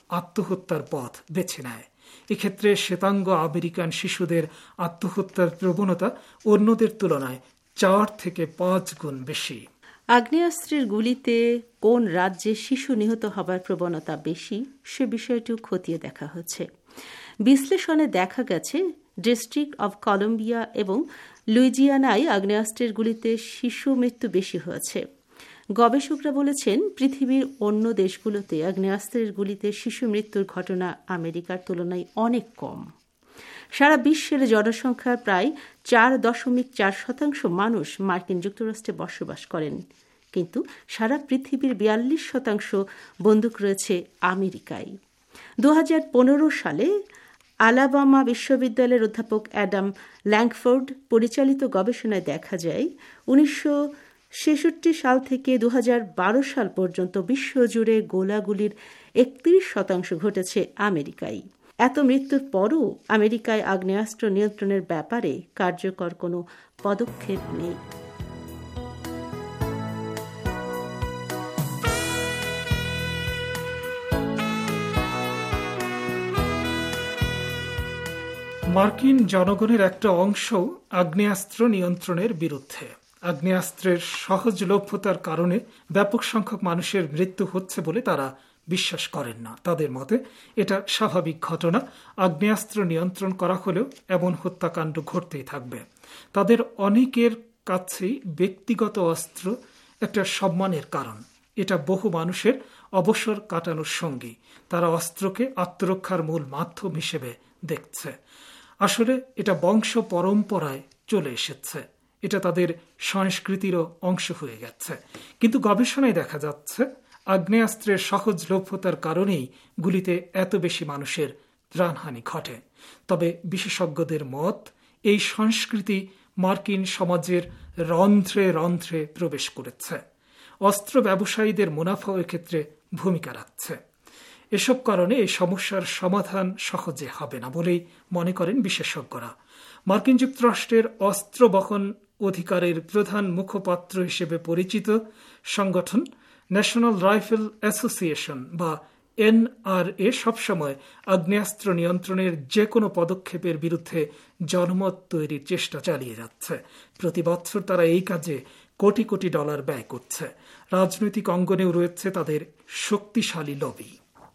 আত্মহত্যার পথ বেছে নেয়। এক্ষেত্রে শ্বেতাঙ্গ আমেরিকান শিশুদের আত্মহত্যার প্রবণতা অন্যদের তুলনায় চার থেকে পাঁচ গুণ বেশি। আগ্নেয়াস্ত্রের গুলিতে কোন রাজ্যে শিশু নিহত হবার প্রবণতা বেশি সে বিষয়টিও খতিয়ে দেখা হচ্ছে। বিশ্লেষণে দেখা গেছে ডিস্ট্রিক্ট অব কলম্বিয়া এবং লুইজিয়ানায় আগ্নেয়াস্ত্রের গুলিতে শিশু মৃত্যু বেশি হয়েছে। গবেষকরা বলেছেন, পৃথিবীর অন্য দেশগুলোতে আগ্নেয়াস্ত্রের গুলিতে শিশু মৃত্যুর ঘটনা আমেরিকার তুলনায় অনেক কম। সারা বিশ্বের জনসংখ্যার প্রায় চার দশমিক চার শতাংশ মানুষ মার্কিন যুক্তরাষ্ট্রে বসবাস করেন, কিন্তু সারা পৃথিবীর বিয়াল্লিশ শতাংশ বন্দুক রয়েছে আমেরিকায়। দু হাজার পনেরো সালে আলাবামা বিশ্ববিদ্যালয়ের অধ্যাপক অ্যাডাম ল্যাংফোর্ড পরিচালিত গবেষণায় দেখা যায়, উনিশশো ছেষট্টি সাল থেকে দু হাজার বারো সাল পর্যন্ত বিশ্বজুড়ে গোলাগুলির একত্রিশ শতাংশ ঘটেছে আমেরিকায়। এত মৃত্যুর পরও আমেরিকায় আগ্নেয়াস্ত্র নিয়ন্ত্রণের ব্যাপারে কার্যকর কোনো পদক্ষেপ নেই। মার্কিন জনগণের একটা অংশ আগ্নেয়াস্ত্র নিয়ন্ত্রণের বিরুদ্ধে। আগ্নেয়াস্ত্রের সহজলভ্যতার কারণে ব্যাপক সংখ্যক মানুষের মৃত্যু হচ্ছে বলে তারা বিশ্বাস করেন না। তাদের মতে এটা স্বাভাবিক ঘটনা, আগ্নেয়াস্ত্র নিয়ন্ত্রণ করা হলেও এমন হত্যাকাণ্ড ঘটতেই থাকবে। তাদের অনেকের কাছেই ব্যক্তিগত অস্ত্র একটা সম্মানের কারণ, এটা বহু মানুষের অবসর কাটানোর সঙ্গী। তারা অস্ত্রকে আত্মরক্ষার মূল মাধ্যম হিসেবে দেখছে। আসলে এটা বংশ পরম্পরায় চলে এসেছে, এটা তাদের সংস্কৃতিরও অংশ হয়ে গেছে। কিন্তু গবেষণায় দেখা যাচ্ছে আগ্নেয়াস্ত্রের সহজলভ্যতার কারণেই গুলিতে এত বেশি মানুষের প্রাণহানি ঘটে। তবে বিশেষজ্ঞদের মত, এই সংস্কৃতি মার্কিন সমাজের রন্ধ্রে রন্ধ্রে প্রবেশ করেছে। অস্ত্র ব্যবসায়ীদের মুনাফা ক্ষেত্রে ভূমিকা রাখছে। এসব কারণে এই সমস্যার সমাধান সহজে হবে না বলেই মনে করেন বিশেষজ্ঞরা। মার্কিন যুক্তরাষ্ট্রের অস্ত্র বহন অধিকারের প্রধান মুখপাত্র হিসেবে পরিচিত সংগঠন ন্যাশনাল রাইফেল অ্যাসোসিয়েশন বা এন আর এ সবসময় আগ্নেয়াস্ত্র নিয়ন্ত্রণের যে কোনো পদক্ষেপের বিরুদ্ধে জনমত তৈরির চেষ্টা চালিয়ে যাচ্ছে। প্রতি বছর তারা এই কাজে কোটি কোটি ডলার ব্যয় করছে। রাজনৈতিক অঙ্গনেও রয়েছে তাদের শক্তিশালী লবি।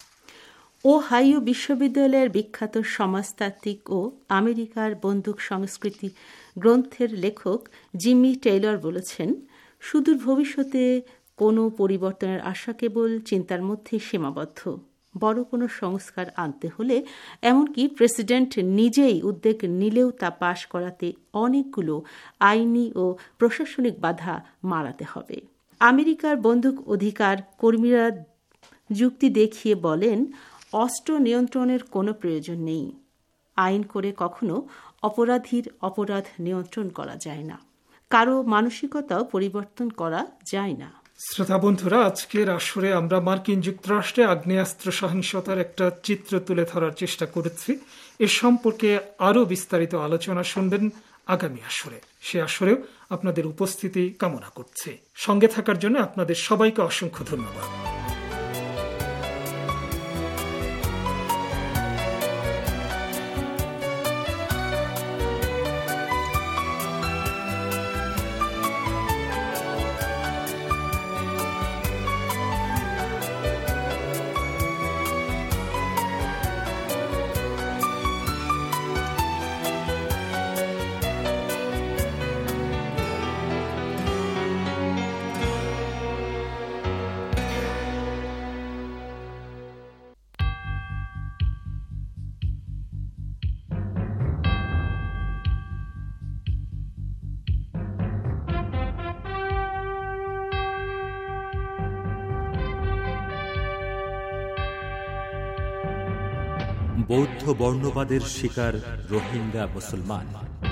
ওহাইও বিশ্ববিদ্যালয়ের বিখ্যাত সমাজতাত্ত্বিক ও আমেরিকার বন্দুক সংস্কৃতি গ্রন্থের লেখক জিমি টেইলর বলেছেন, সুদূর ভবিষ্যতে কোনো পরিবর্তনের আশা কেবল চিন্তার মধ্যে সীমাবদ্ধ। বড় কোনো সংস্কার আনতে হলে এমনকি প্রেসিডেন্ট নিজেই উদ্যোগ নিলেও তা পাশ করাতে অনেকগুলো আইনি ও প্রশাসনিক বাধা মারাতে হবে। আমেরিকার বন্দুক অধিকার কর্মীরা যুক্তি দেখিয়ে বলেন, অস্ত্র নিয়ন্ত্রণের কোনো প্রয়োজন নেই। আইন করে কখনো অপরাধীর অপরাধ নিয়ন্ত্রণ করা যায় না, কারো মানসিকতাও পরিবর্তন করা যায় না। শ্রোতা বন্ধুরা, আজকের আসরে আমরা মার্কিন যুক্তরাষ্ট্রে আগ্নেয়াস্ত্র সহিংসতার একটা চিত্র তুলে ধরার চেষ্টা করেছি। এ সম্পর্কে আরও বিস্তারিত আলোচনা শুনবেন আগামী আসরে। সে আসরেও আপনাদের উপস্থিতি কামনা করছি। সঙ্গে থাকার জন্য আপনাদের সবাইকে অসংখ্য ধন্যবাদ। বৌদ্ধ বর্ণবাদের শিকার রোহিঙ্গা মুসলমান।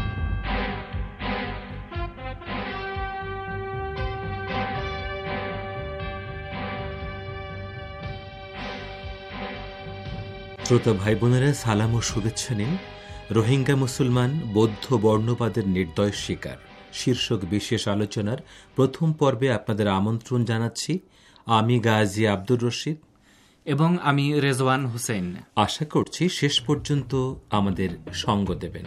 শ্রোতা ভাই বোনেরা, সালাম ও শুভেচ্ছা নিন। রোহিঙ্গা মুসলমান বৌদ্ধ বর্ণবাদের নির্দয় শিকার শীর্ষক বিশেষ আলোচনার প্রথম পর্বে আপনাদের আমন্ত্রণ জানাচ্ছি। আমি গাজী আব্দুর রশিদ। এবং আমি রেজওয়ান হোসেন। আশা করছি শেষ পর্যন্ত আমাদের সঙ্গ দেবেন।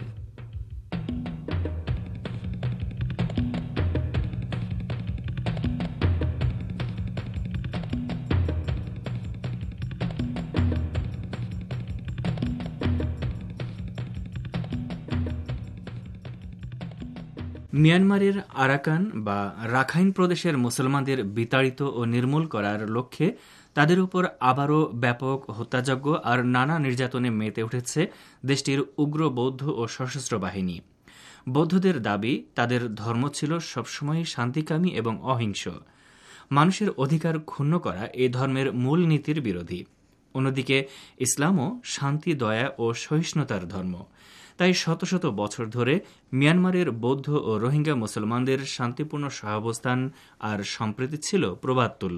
মিয়ানমারের আরাকান বা রাখাইন প্রদেশের মুসলমানদের বিতাড়িত ও নির্মূল করার লক্ষ্যে তাদের উপর আবারও ব্যাপক হত্যাযজ্ঞ আর নানা নির্যাতনে মেতে উঠেছে দেশটির উগ্র বৌদ্ধ ও সশস্ত্র বাহিনী। বৌদ্ধদের দাবি তাদের ধর্ম ছিল সবসময় শান্তিকামী এবং অহিংস। মানুষের অধিকার ক্ষুণ্ণ করা এই ধর্মের মূল নীতির বিরোধী। অন্যদিকে ইসলামও শান্তি, দয়া ও সহিষ্ণুতার ধর্ম। তাই শত শত বছর ধরে মিয়ানমারের বৌদ্ধ ও রোহিঙ্গা মুসলমানদের শান্তিপূর্ণ সহাবস্থান আর সম্প্রীতি ছিল প্রবাদতুল্য।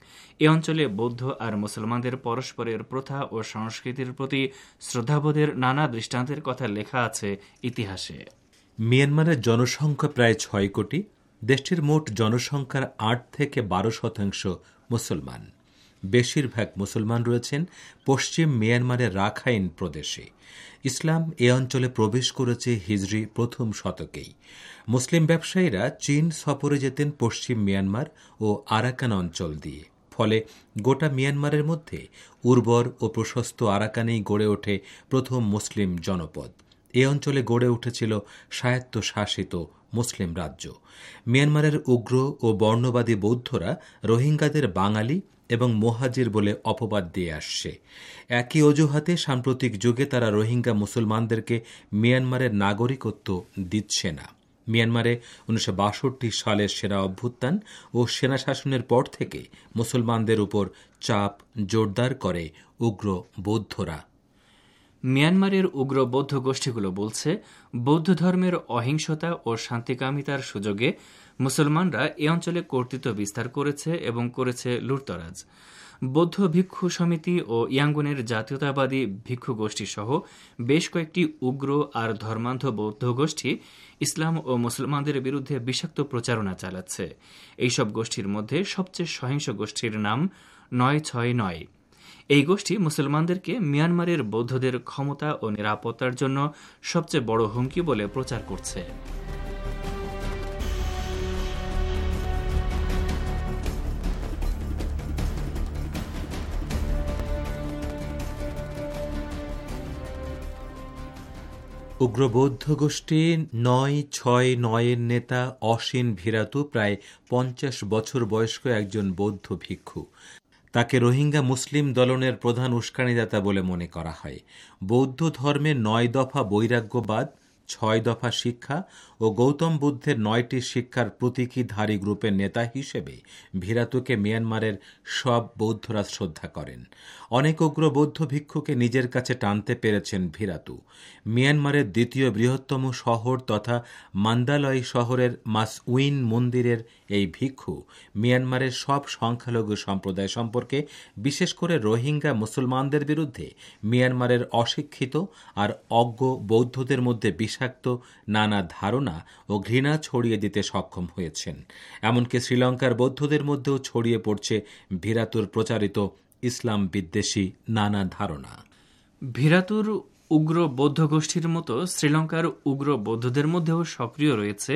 এ অঞ্চলে বৌদ্ধ আর মুসলমানদের পরস্পরের প্রথা ও সংস্কৃতির প্রতি শ্রদ্ধাবোধের নানা দৃষ্টান্তের কথা লেখা আছে ইতিহাসে। মিয়ানমারের জনসংখ্যা প্রায় ছয় কোটি। দেশটির মোট জনসংখ্যার আট থেকে বারো শতাংশ মুসলমান। বেশিরভাগ মুসলমান রয়েছেন পশ্চিম মিয়ানমারের রাখাইন প্রদেশে। ইসলাম এ অঞ্চলে প্রবেশ করেছে হিজরি প্রথম শতকেই। মুসলিম ব্যবসায়ীরা চীন সফরে যেতেন পশ্চিম মিয়ানমার ও আরাকান অঞ্চল দিয়ে। ফলে গোটা মিয়ানমারের মধ্যে উর্বর ও প্রশস্ত আরাকানেই গড়ে ওঠে প্রথম মুসলিম জনপদ। এ অঞ্চলে গড়ে উঠেছিল স্বায়ত্তশাসিত মুসলিম রাজ্য। মিয়ানমারের উগ্র ও বর্ণবাদী বৌদ্ধরা রোহিঙ্গাদের বাঙালি এবং মোহাজির বলে অপবাদ দিয়ে আসছে। একই অজুহাতে সাম্প্রতিক যুগে তারা রোহিঙ্গা মুসলমানদেরকে মিয়ানমারের নাগরিকত্ব দিচ্ছে না। মিয়ানমারে উনিশশো বাষট্টি সালের সেনা অভ্যুত্থান ও সেনা শাসনের পর থেকে মুসলমানদের উপর চাপ জোরদার করে উগ্র বৌদ্ধরা। মিয়ানমারের উগ্র বৌদ্ধ গোষ্ঠীগুলো বলছে, বৌদ্ধ ধর্মের অহিংসতা ও শান্তিকামিতার সুযোগে মুসলমানরা এ অঞ্চলে কর্তৃত্ব বিস্তার করেছে এবং করেছে লুটতরাজ। বৌদ্ধ ভিক্ষু সমিতি ও ইয়াঙ্গুনের জাতীয়তাবাদী ভিক্ষু গোষ্ঠী সহ বেশ কয়েকটি উগ্র আর ধর্মান্ধ বৌদ্ধ গোষ্ঠী ইসলাম ও মুসলমানদের বিরুদ্ধে বিষাক্ত প্রচারণা চালাচ্ছে। এইসব গোষ্ঠীর মধ্যে সবচেয়ে সহিংস গোষ্ঠীর নাম নয় ছয় নয়। এই গোষ্ঠী মুসলমানদেরকে মিয়ানমারের বৌদ্ধদের ক্ষমতা ও নিরাপত্তার জন্য সবচেয়ে বড় হুমকি বলে প্রচার করছে। উগ্র বৌদ্ধ গোষ্ঠী নয় ছয় নয়ের নেতা অসীন ভিরাতু প্রায় পঞ্চাশ বছর বয়স্ক একজন বৌদ্ধ ভিক্ষু। তাকে রোহিঙ্গা মুসলিম দলনের প্রধান উস্কানিদাতা বলে মনে করা হয়। বৌদ্ধ ধর্মের নয় দফা বৈরাগ্যবাদ, ছয় দফা শিক্ষা ও গৌতম বুদ্ধের নয়টি শিক্ষার প্রতীকীধারী গ্রুপের নেতা হিসেবে ভিরাতুকে মিয়ানমারের সব বৌদ্ধরা শ্রদ্ধা করেন। অনেক উগ্র বৌদ্ধ ভিক্ষুকে নিজের কাছে টানতে পেরেছেন ভিরাতু। মিয়ানমারের দ্বিতীয় বৃহত্তম শহর তথা মান্দালয় শহরের মাসউইন মন্দিরের এই ভিক্ষু মিয়ানমারের সব সংখ্যালঘু সম্প্রদায় সম্পর্কে, বিশেষ করে রোহিঙ্গা মুসলমানদের বিরুদ্ধে মিয়ানমারের অশিক্ষিত আর অজ্ঞ বৌদ্ধদের মধ্যে বিষাক্ত নানা ধারণা ও ঘৃণা ছড়িয়ে দিতে সক্ষম হয়েছেন। এমনকি শ্রীলঙ্কার বৌদ্ধদের মধ্যেও ছড়িয়ে পড়ছে ভিরাতুর প্রচারিত ইসলাম বিদ্বেষী নানা ধারণা। ভিরাতুর উগ্র বৌদ্ধ গোষ্ঠীর মতো শ্রীলঙ্কার উগ্র বৌদ্ধদের মধ্যেও সক্রিয় রয়েছে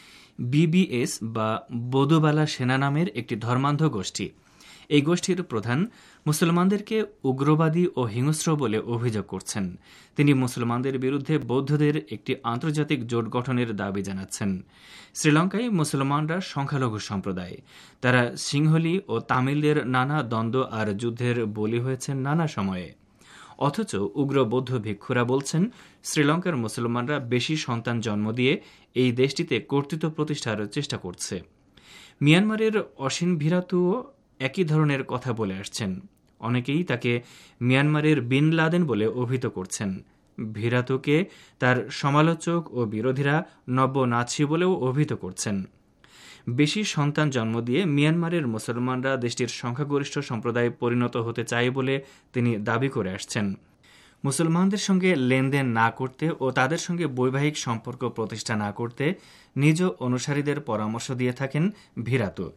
বিবিএস বা বোদোবালা সেনা নামের একটি ধর্মান্ধ গোষ্ঠী। এই গোষ্ঠীর প্রধান মুসলমানদেরকে উগ্রবাদী ও হিংস্র বলে অভিযোগ করছেন। তিনি মুসলমানদের বিরুদ্ধে বৌদ্ধদের একটি আন্তর্জাতিক জোট গঠনের দাবি জানাচ্ছেন। শ্রীলঙ্কায় মুসলমানরা সংখ্যালঘু সম্প্রদায়। তারা সিংহলি ও তামিলদের নানা দ্বন্দ্ব আর যুদ্ধের বলি হয়েছেন নানা সময়ে। অথচ উগ্র বৌদ্ধ ভিক্ষুরা বলছেন, শ্রীলঙ্কার মুসলমানরা বেশি সন্তান জন্ম দিয়ে এই দেশটিতে কর্তৃত্ব প্রতিষ্ঠার চেষ্টা করছে। মিয়ানমারের অসীন ভিরাতুও একই ধরনের কথা বলে আসছেন। অনেকেই তাকে মিয়ানমারের বিন লাদেন বলে অভিহিত করছেন। ভিরাতুকে তার সমালোচক ও বিরোধীরা নব্য নাৎসি বলেও অভিহিত করছেন। বেশি সন্তান জন্ম দিয়ে মিয়ানমারের মুসলমানরা দেশটির সংখ্যাগরিষ্ঠ সম্প্রদায়ে পরিণত হতে চায় বলে তিনি দাবি করে আসছেন। মুসলমানদের সঙ্গে লেনদেন না করতে ও তাদের সঙ্গে বৈবাহিক সম্পর্ক প্রতিষ্ঠা না করতে নিজ অনুসারীদের পরামর্শ দিয়ে থাকেন ভিরাতু।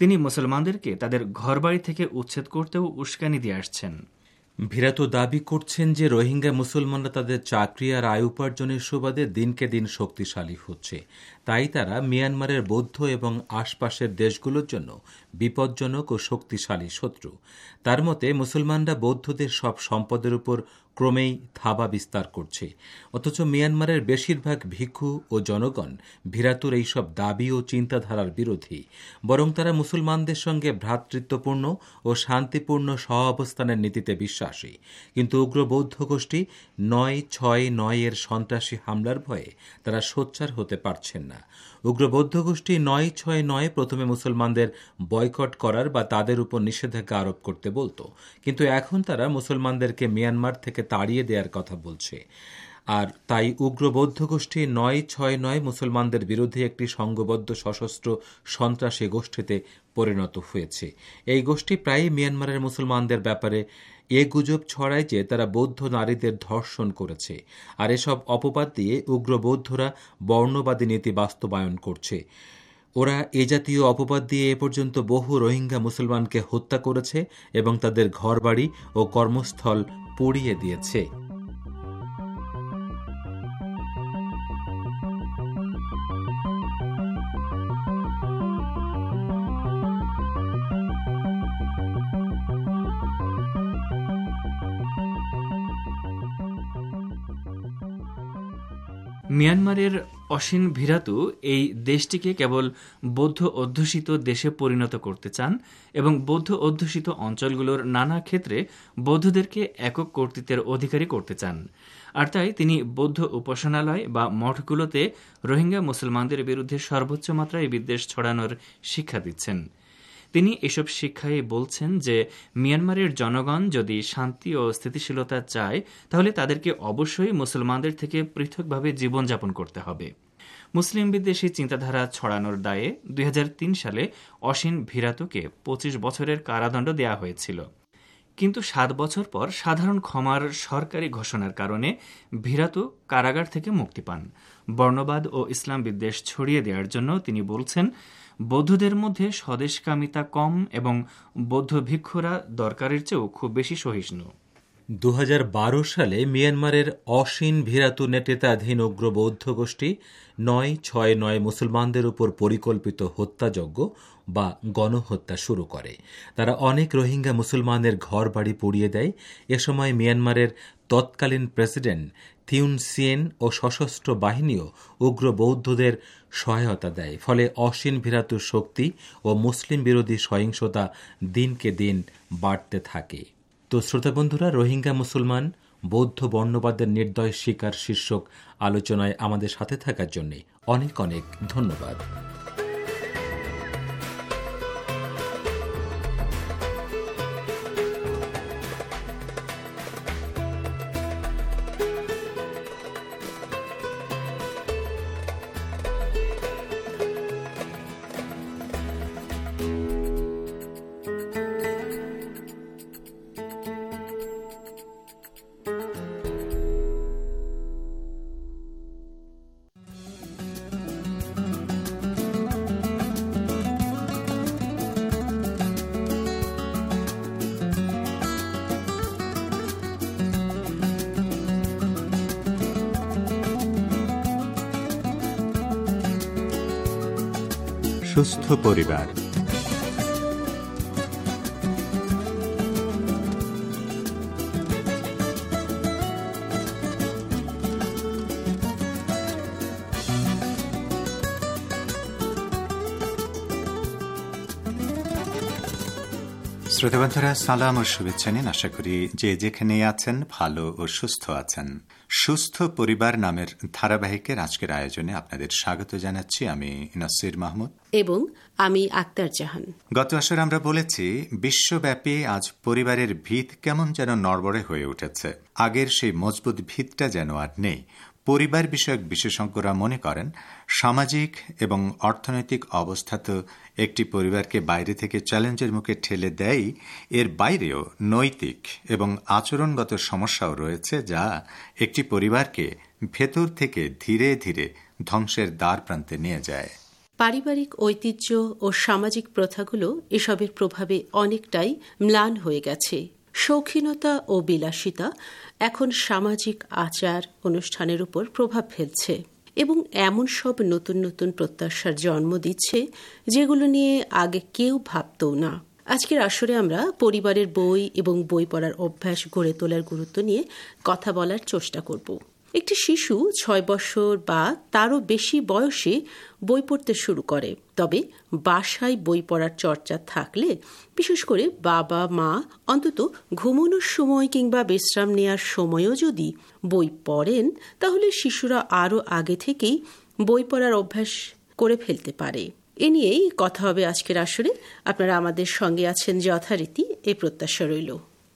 তিনি মুসলমানদেরকে তাদের ঘরবাড়ি থেকে উচ্ছেদ করতেও উস্কানি দিয়ে আসছেন। ভিরাতো দাবি করছেন যে রোহিঙ্গা মুসলমানরা তাদের চাকরি আর আয় উপার্জনের সুবাদে দিনকে দিন শক্তিশালী হচ্ছে, তাই তারা মিয়ানমারের বৌদ্ধ এবং আশপাশের দেশগুলোর জন্য বিপজ্জনক ও শক্তিশালী শত্রু। তার মতে মুসলমানরা বৌদ্ধদের সব সম্পদের উপর ক্রমেই থাবা বিস্তার করছে, অথচ মিয়ানমারের বেশিরভাগ ভিক্ষু ও জনগণ ভিরাতুর এইসব দাবি ও চিন্তাধারার বিরোধী। বরং তারা মুসলমানদের সঙ্গে ভ্রাতৃত্বপূর্ণ ও শান্তিপূর্ণ সহাবস্থানের নীতিতে বিশ্বাসী। কিন্তু উগ্র বৌদ্ধ গোষ্ঠী নয় ছয় নয় এর সন্ত্রাসী হামলার ভয়ে তারা সোচ্চার হতে পারছেন না। উগ্র বৌদ্ধ গোষ্ঠী নয় ছয় নয় প্রথমে মুসলমানদের বয়কট করার বা তাদের উপর নিষেধাজ্ঞা আরোপ করতে বলতো, কিন্তু এখন তারা মুসলমানদেরকে মিয়ানমার থেকে তাড়িয়ে দেওয়ার কথা বলছে। আর তাই উগ্র বৌদ্ধ গোষ্ঠী নয় ছয় নয় মুসলমানদের বিরুদ্ধে একটি সংঘবদ্ধ সশস্ত্র সন্ত্রাসী গোষ্ঠীতে পরিণত হয়েছে। এই গোষ্ঠী প্রায়ই মিয়ানমারের মুসলমানদের ব্যাপারে এ গুজব ছড়ায় যে তারা বৌদ্ধ নারীদের ধর্ষণ করেছে, আর এসব অপবাদ দিয়ে উগ্র বৌদ্ধরা বর্ণবাদী নীতি বাস্তবায়ন করছে। ওরা এ জাতীয় অপবাদ দিয়ে এ পর্যন্ত বহু রোহিঙ্গা মুসলমানকে হত্যা করেছে এবং তাদের ঘরবাড়ি ও কর্মস্থল পুড়িয়ে দিয়েছে। মিয়ানমারের অসীন ভিরাতু এই দেশটিকে কেবল বৌদ্ধ অধ্যুষিত দেশে পরিণত করতে চান এবং বৌদ্ধ অধ্যুষিত অঞ্চলগুলোর নানা ক্ষেত্রে বৌদ্ধদেরকে একক কর্তৃত্বের অধিকারী করতে চান। আর তাই তিনি বৌদ্ধ উপাসনালয় বা মঠগুলোতে রোহিঙ্গা মুসলমানদের বিরুদ্ধে সর্বোচ্চ মাত্রায় বিদ্বেষ ছড়ানোর শিক্ষা দিচ্ছেন। তিনি এসব শিক্ষায় বলছেন যে মিয়ানমারের জনগণ যদি শান্তি ও স্থিতিশীলতা চায় তাহলে তাদেরকে অবশ্যই মুসলমানদের থেকে পৃথকভাবে জীবনযাপন করতে হবে। মুসলিম বিদ্বেষী চিন্তাধারা ছড়ানোর দায়ে দুই হাজার তিন সালে অসীন ভিরাতুকে পঁচিশ বছরের কারাদণ্ড দেওয়া হয়েছিল, কিন্তু সাত বছর পর সাধারণ ক্ষমার সরকারি ঘোষণার কারণে ভিরাতু কারাগার থেকে মুক্তি পান। বর্ণবাদ ও ইসলাম বিদ্বেষ ছড়িয়ে দেওয়ার জন্য তিনি বলছেন, বৌদ্ধদের মধ্যে স্বদেশকামিতা কম এবং বৌদ্ধ ভিক্ষুরা দরকারের চেয়েও খুব বেশি সহিষ্ণু। দু হাজার বারো সালে মিয়ানমারের অসীন ভিরাতু নেতৃত্বাধীন উগ্র বৌদ্ধ গোষ্ঠী নয় ছয় নয় মুসলমানদের উপর পরিকল্পিত হত্যাযজ্ঞ বা গণহত্যা শুরু করে। তারা অনেক রোহিঙ্গা মুসলমানের ঘর বাড়ি পুড়িয়ে দেয়। এ সময় মিয়ানমারের তৎকালীন প্রেসিডেন্ট থিউন সিয়েন ও সশস্ত্র বাহিনীও উগ্র বৌদ্ধদের সহায়তা দেয়। ফলে অসীন ভিরাতুর শক্তি ও মুসলিম বিরোধী সহিংসতা দিনকে দিন বাড়তে থাকে। তো শ্রোতা বন্ধুরা, রোহিঙ্গা মুসলমান বৌদ্ধ বর্ণবাদের নির্দয় শিকার শীর্ষক আলোচনায় আমাদের সাথে থাকার জন্য অনেক অনেক ধন্যবাদ। সুস্থ পরিবার। শ্রোতাবন্ধুরা, সালাম ও শুভেচ্ছা নিন। আশা করি যে যেখানে আছেন ভালো ও সুস্থ আছেন। সুস্থ পরিবার নামের ধারাবাহিকের আজকের আয়োজনে আপনাদের স্বাগত জানাচ্ছি। আমি নাসির মাহমুদ এবং আমি আক্তার জাহান। গত আসরে আমরা বলেছি, বিশ্বব্যাপী আজ পরিবারের ভিত কেমন যেন নড়বড়ে হয়ে উঠেছে। আগের সেই মজবুত ভিতটা যেন আর নেই। পরিবার বিষয়ক বিশেষজ্ঞরা মনে করেন, সামাজিক এবং অর্থনৈতিক অবস্থা তো একটি পরিবারকে বাইরে থেকে চ্যালেঞ্জের মুখে ঠেলে দেয়, এর বাইরেও নৈতিক এবং আচরণগত সমস্যাও রয়েছে, যা একটি পরিবারকে ভেতর থেকে ধীরে ধীরে ধ্বংসের দ্বার প্রান্তে নিয়ে যায়। পারিবারিক ঐতিহ্য ও সামাজিক প্রথাগুলো এসবের প্রভাবে অনেকটাই ম্লান হয়ে গেছে। শৌখিনতা ও বিলাসিতা এখন সামাজিক আচার অনুষ্ঠানের উপর প্রভাব ফেলছে এবং এমন সব নতুন নতুন প্রত্যাশার জন্ম দিচ্ছে যেগুলো নিয়ে আগে কেউ ভাবতও না। আজকের আসরে আমরা পরিবারের বই এবং বই পড়ার অভ্যাস গড়ে তোলার গুরুত্ব নিয়ে কথা বলার চেষ্টা করব। একটি শিশু ছয় বছর বা তারও বেশি বয়সে বই পড়তে শুরু করে, তবে বাসায় বই পড়ার চর্চা থাকলে, বিশেষ করে বাবা মা অন্তত ঘুমানোর সময় কিংবা বিশ্রাম নেওয়ার সময়ও যদি বই পড়েন, তাহলে শিশুরা আরও আগে থেকেই বই পড়ার অভ্যাস করে ফেলতে পারে। এ নিয়েই কথা হবে আজকের আসরে। আপনারা আমাদের সঙ্গে আছেন যথারীতি, এই প্রত্যাশা রইল।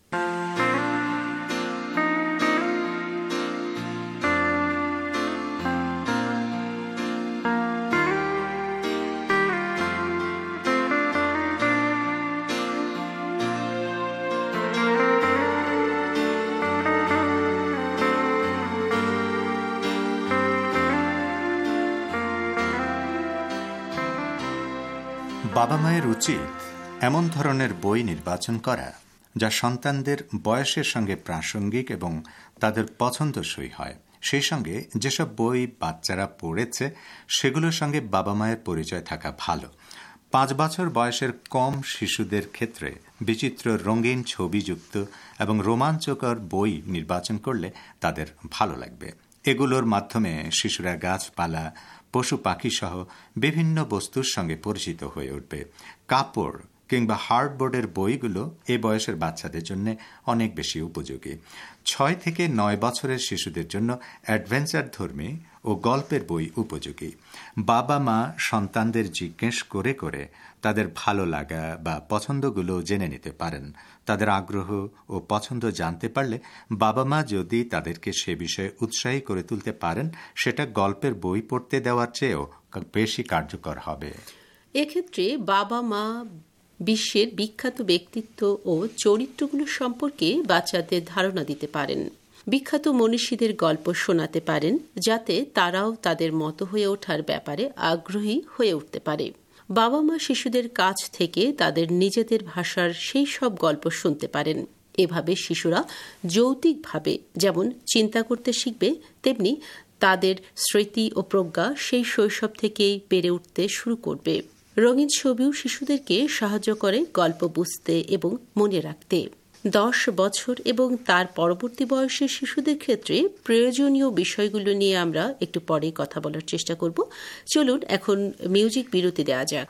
বাবা মায়ের উচিত এমন ধরনের বই নির্বাচন করা যা সন্তানদের বয়সের সঙ্গে প্রাসঙ্গিক এবং তাদের পছন্দসই হয়। সেই সঙ্গে যেসব বই বাচ্চারা পড়েছে সেগুলোর সঙ্গে বাবা মায়ের পরিচয় থাকা ভালো। পাঁচ বছর বয়সের কম শিশুদের ক্ষেত্রে বিচিত্র রঙিন ছবিযুক্ত এবং রোমাঞ্চকর বই নির্বাচন করলে তাদের ভালো লাগবে। এগুলোর মাধ্যমে শিশুরা গাছপালা, পশু পাখি সহ বিভিন্ন বস্তুর সঙ্গে পরিচিত হয়ে উঠবে। কাপড় কিংবা হার্ডবোর্ডের বইগুলো এ বয়সের বাচ্চাদের জন্য অনেক বেশি উপযোগী। ছয় থেকে নয় বছরের শিশুদের জন্য অ্যাডভেঞ্চার ধর্মী ও গল্পের বই উপযোগী। বাবা মা সন্তানদের জিজ্ঞেস করে করে তাদের ভালো লাগা বা পছন্দগুলো জেনে নিতে পারেন। তাদের আগ্রহ ও পছন্দ জানতে পারলে বাবা মা যদি তাদেরকে সে বিষয়ে উৎসাহী করে তুলতে পারেন, সেটা গল্পের বই পড়তে দেওয়ার চেয়েও বেশি কার্যকর হবে। এক্ষেত্রে বাবা মা বিশ্বের বিখ্যাত ব্যক্তিত্ব ও চরিত্রগুলো সম্পর্কে বাচ্চাদের ধারণা দিতে পারেন। বিখ্যাত মনীষীদের গল্প শোনাতে পারেন, যাতে তারাও তাদের মতো হয়ে ওঠার ব্যাপারে আগ্রহী হয়ে উঠতে পারে। বাবা মা শিশুদের কাছ থেকে তাদের নিজেদের ভাষার সেই সব গল্প শুনতে পারেন। এভাবে শিশুরা যৌক্তিকভাবে যেমন চিন্তা করতে শিখবে, তেমনি তাদের স্মৃতি ও প্রজ্ঞা সেই শৈশব থেকেই বেড়ে উঠতে শুরু করবে। রঙিন ছবিও শিশুদেরকে সাহায্য করে গল্প বুঝতে এবং মনে রাখতে। দশ বছর এবং তার পরবর্তী বয়সের শিশুদের ক্ষেত্রে প্রয়োজনীয় বিষয়গুলো নিয়ে আমরা একটু পরেই কথা বলার চেষ্টা করব। চলুন এখন মিউজিক বিরতি দেওয়া যাক।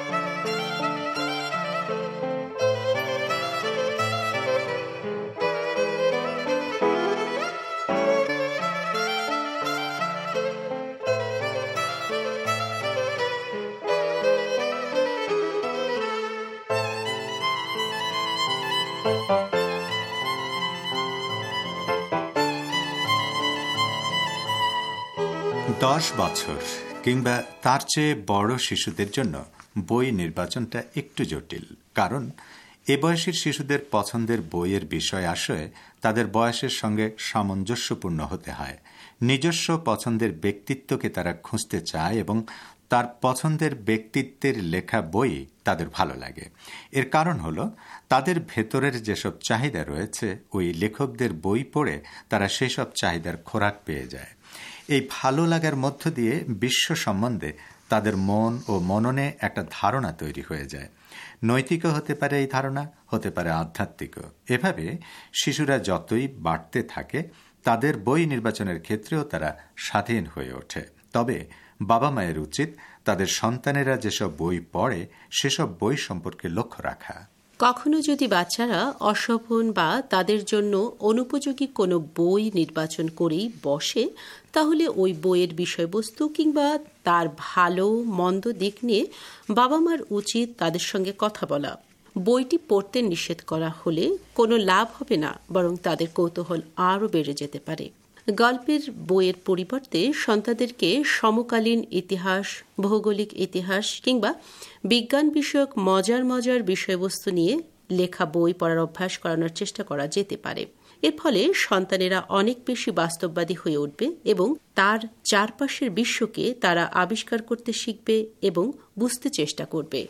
দশ বছর কিংবা তার চেয়ে বড় শিশুদের জন্য বই নির্বাচনটা একটু জটিল, কারণ এ বয়সের শিশুদের পছন্দের বইয়ের বিষয় আশয়ে তাদের বয়সের সঙ্গে সামঞ্জস্যপূর্ণ হতে হয়। নিজস্ব পছন্দের ব্যক্তিত্বকে তারা খুঁজতে চায় এবং তার পছন্দের ব্যক্তিত্বের লেখা বই তাদের ভালো লাগে। এর কারণ হলো তাদের ভেতরের যেসব চাহিদা রয়েছে, ওই লেখকদের বই পড়ে তারা সেসব চাহিদার খোরাক পেয়ে যায়। এই ভালো লাগার মধ্য দিয়ে বিশ্ব সম্বন্ধে তাদের মন ও মননে একটা ধারণা তৈরি হয়ে যায়। নৈতিকও হতে পারে এই ধারণা, হতে পারে আধ্যাত্মিকও। এভাবে শিশুরা যতই বাড়তে থাকে, তাদের বই নির্বাচনের ক্ষেত্রেও তারা স্বাধীন হয়ে ওঠে। তবে বাবা মায়ের উচিত তাদের সন্তানেরা যেসব বই পড়ে সেসব বই সম্পর্কে লক্ষ্য রাখা। কখনো যদি বাচ্চারা অশোভন বা তাদের জন্য অনুপযোগী কোনো বই নির্বাচন করেই বসে, তাহলে ওই বইয়ের বিষয়বস্তু কিংবা তার ভালো মন্দ দিক নিয়ে বাবা মার উচিত তাদের সঙ্গে কথা বলা। বইটি পড়তে নিষেধ করা হলে কোনো লাভ হবে না, বরং তাদের কৌতূহল আরও বেড়ে যেতে পারে। গল্পের বইয়ের পরিবর্তে সন্তানদেরকে সমকালীন ইতিহাস, ভৌগোলিক ইতিহাস কিংবা বিজ্ঞান বিষয়ক মজার মজার বিষয়বস্তু নিয়ে লেখা বই পড়ার অভ্যাস করানোর চেষ্টা করা যেতে পারে। এর ফলে সন্তানেরা অনেক বেশি বাস্তববাদী হয়ে উঠবে এবং তার চারপাশের বিশ্বকে তারা আবিষ্কার করতে শিখবে এবং বুঝতে চেষ্টা করবে।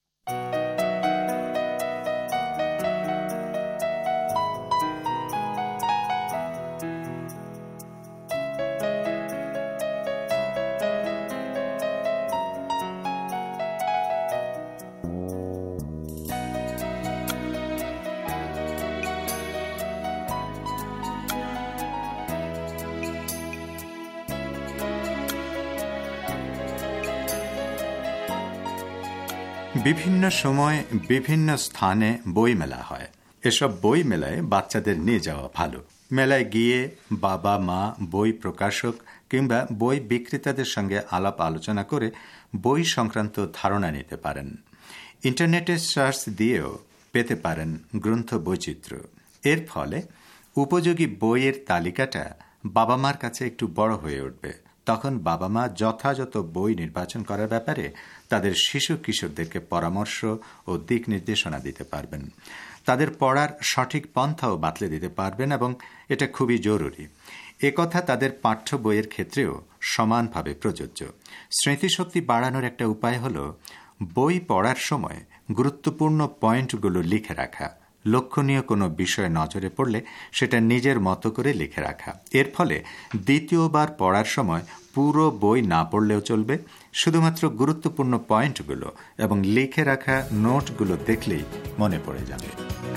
বিভিন্ন সময় বিভিন্ন স্থানে বই মেলা হয়। এসব বই মেলায় বাচ্চাদের নিয়ে যাওয়া ভালো। মেলায় গিয়ে বাবা মা, বই প্রকাশক কিংবা বই বিক্রেতাদের সঙ্গে আলাপ আলোচনা করে বই সংক্রান্ত ধারণা নিতে পারেন। ইন্টারনেটে সার্চ দিয়েও পেতে পারেন গ্রন্থ বৈচিত্র্য। এর ফলে উপযোগী বইয়ের তালিকাটা বাবা মার কাছে একটু বড় হয়ে উঠবে। তখন বাবা মা যথাযথ বই নির্বাচন করার ব্যাপারে তাদের শিশু কিশোরদেরকে পরামর্শ ও দিক নির্দেশনা দিতে পারবেন। তাদের পড়ার সঠিক পন্থাও বাতলে দিতে পারবেন এবং এটা খুবই জরুরি। একথা তাদের পাঠ্য বইয়ের ক্ষেত্রেও সমানভাবে প্রযোজ্য। স্মৃতিশক্তি বাড়ানোর একটা উপায় হল বই পড়ার সময় গুরুত্বপূর্ণ পয়েন্টগুলো লিখে রাখা। লক্ষণীয় কোনো বিষয় নজরে পড়লে সেটা নিজের মতো করে লিখে রাখা। এর ফলে দ্বিতীয়বার পড়ার সময় পুরো বই না পড়লেও চলবে, শুধুমাত্র গুরুত্বপূর্ণ পয়েন্টগুলো এবং লিখে রাখা নোটগুলো দেখলেই মনে পড়ে যাবে।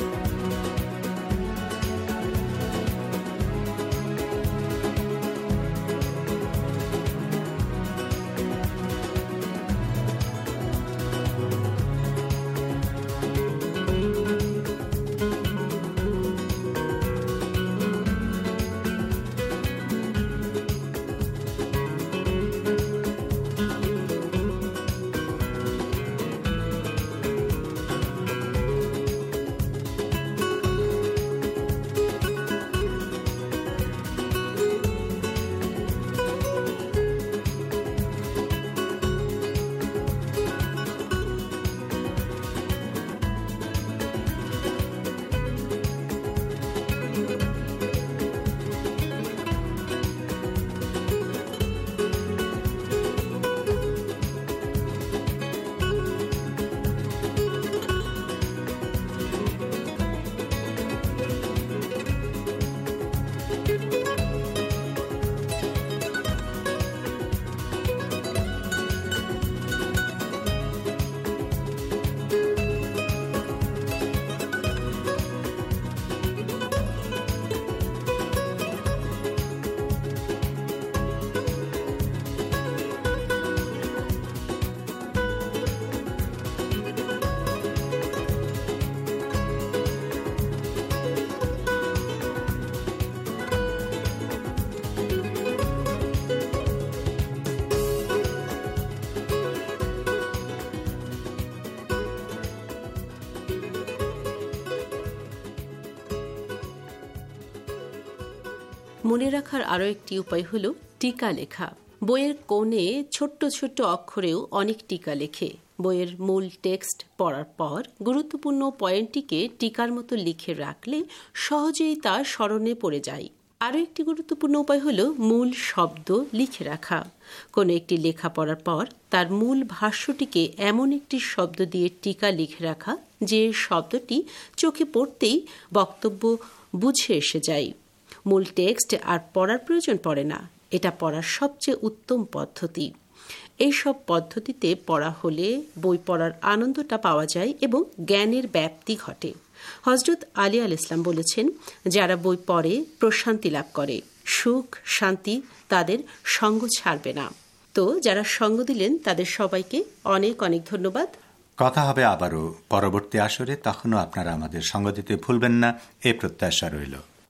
মনে রাখার আরও একটি উপায় হল টিকা লেখা। বইয়ের কোণে ছোট্ট ছোট্ট অক্ষরেও অনেক টিকা লেখে। বইয়ের মূল টেক্সট পড়ার পর গুরুত্বপূর্ণ পয়েন্টটিকে টিকার মতো লিখে রাখলে সহজেই তা স্মরণে পড়ে যায়। আরও একটি গুরুত্বপূর্ণ উপায় হল মূল শব্দ লিখে রাখা। কোনো একটি লেখা পড়ার পর তার মূল ভাষ্যটিকে এমন একটি শব্দ দিয়ে টিকা লিখে রাখা যে শব্দটি চোখে পড়তেই বক্তব্য বুঝে এসে যায়। মূল টেক্সট আর পড়ার প্রয়োজন পড়ে না। এটা পড়ার সবচেয়ে উত্তম পদ্ধতি। এইসব পদ্ধতিতে পড়া হলে বই পড়ার আনন্দটা পাওয়া যায় এবং জ্ঞানের ব্যাপ্তি ঘটে। হযরত আলী আলাইহিস সালাম বলেছেন, যারা বই পড়ে প্রশান্তি লাভ করে, সুখ শান্তি তাদের সঙ্গ ছাড়বে না। তো যারা সঙ্গ দিলেন তাদের সবাইকে অনেক অনেক ধন্যবাদ। কথা হবে আবারও পরবর্তী আসরে। তখনও আপনারা আমাদের সঙ্গ দিতে ভুলবেন না, এ প্রত্যাশা রইল।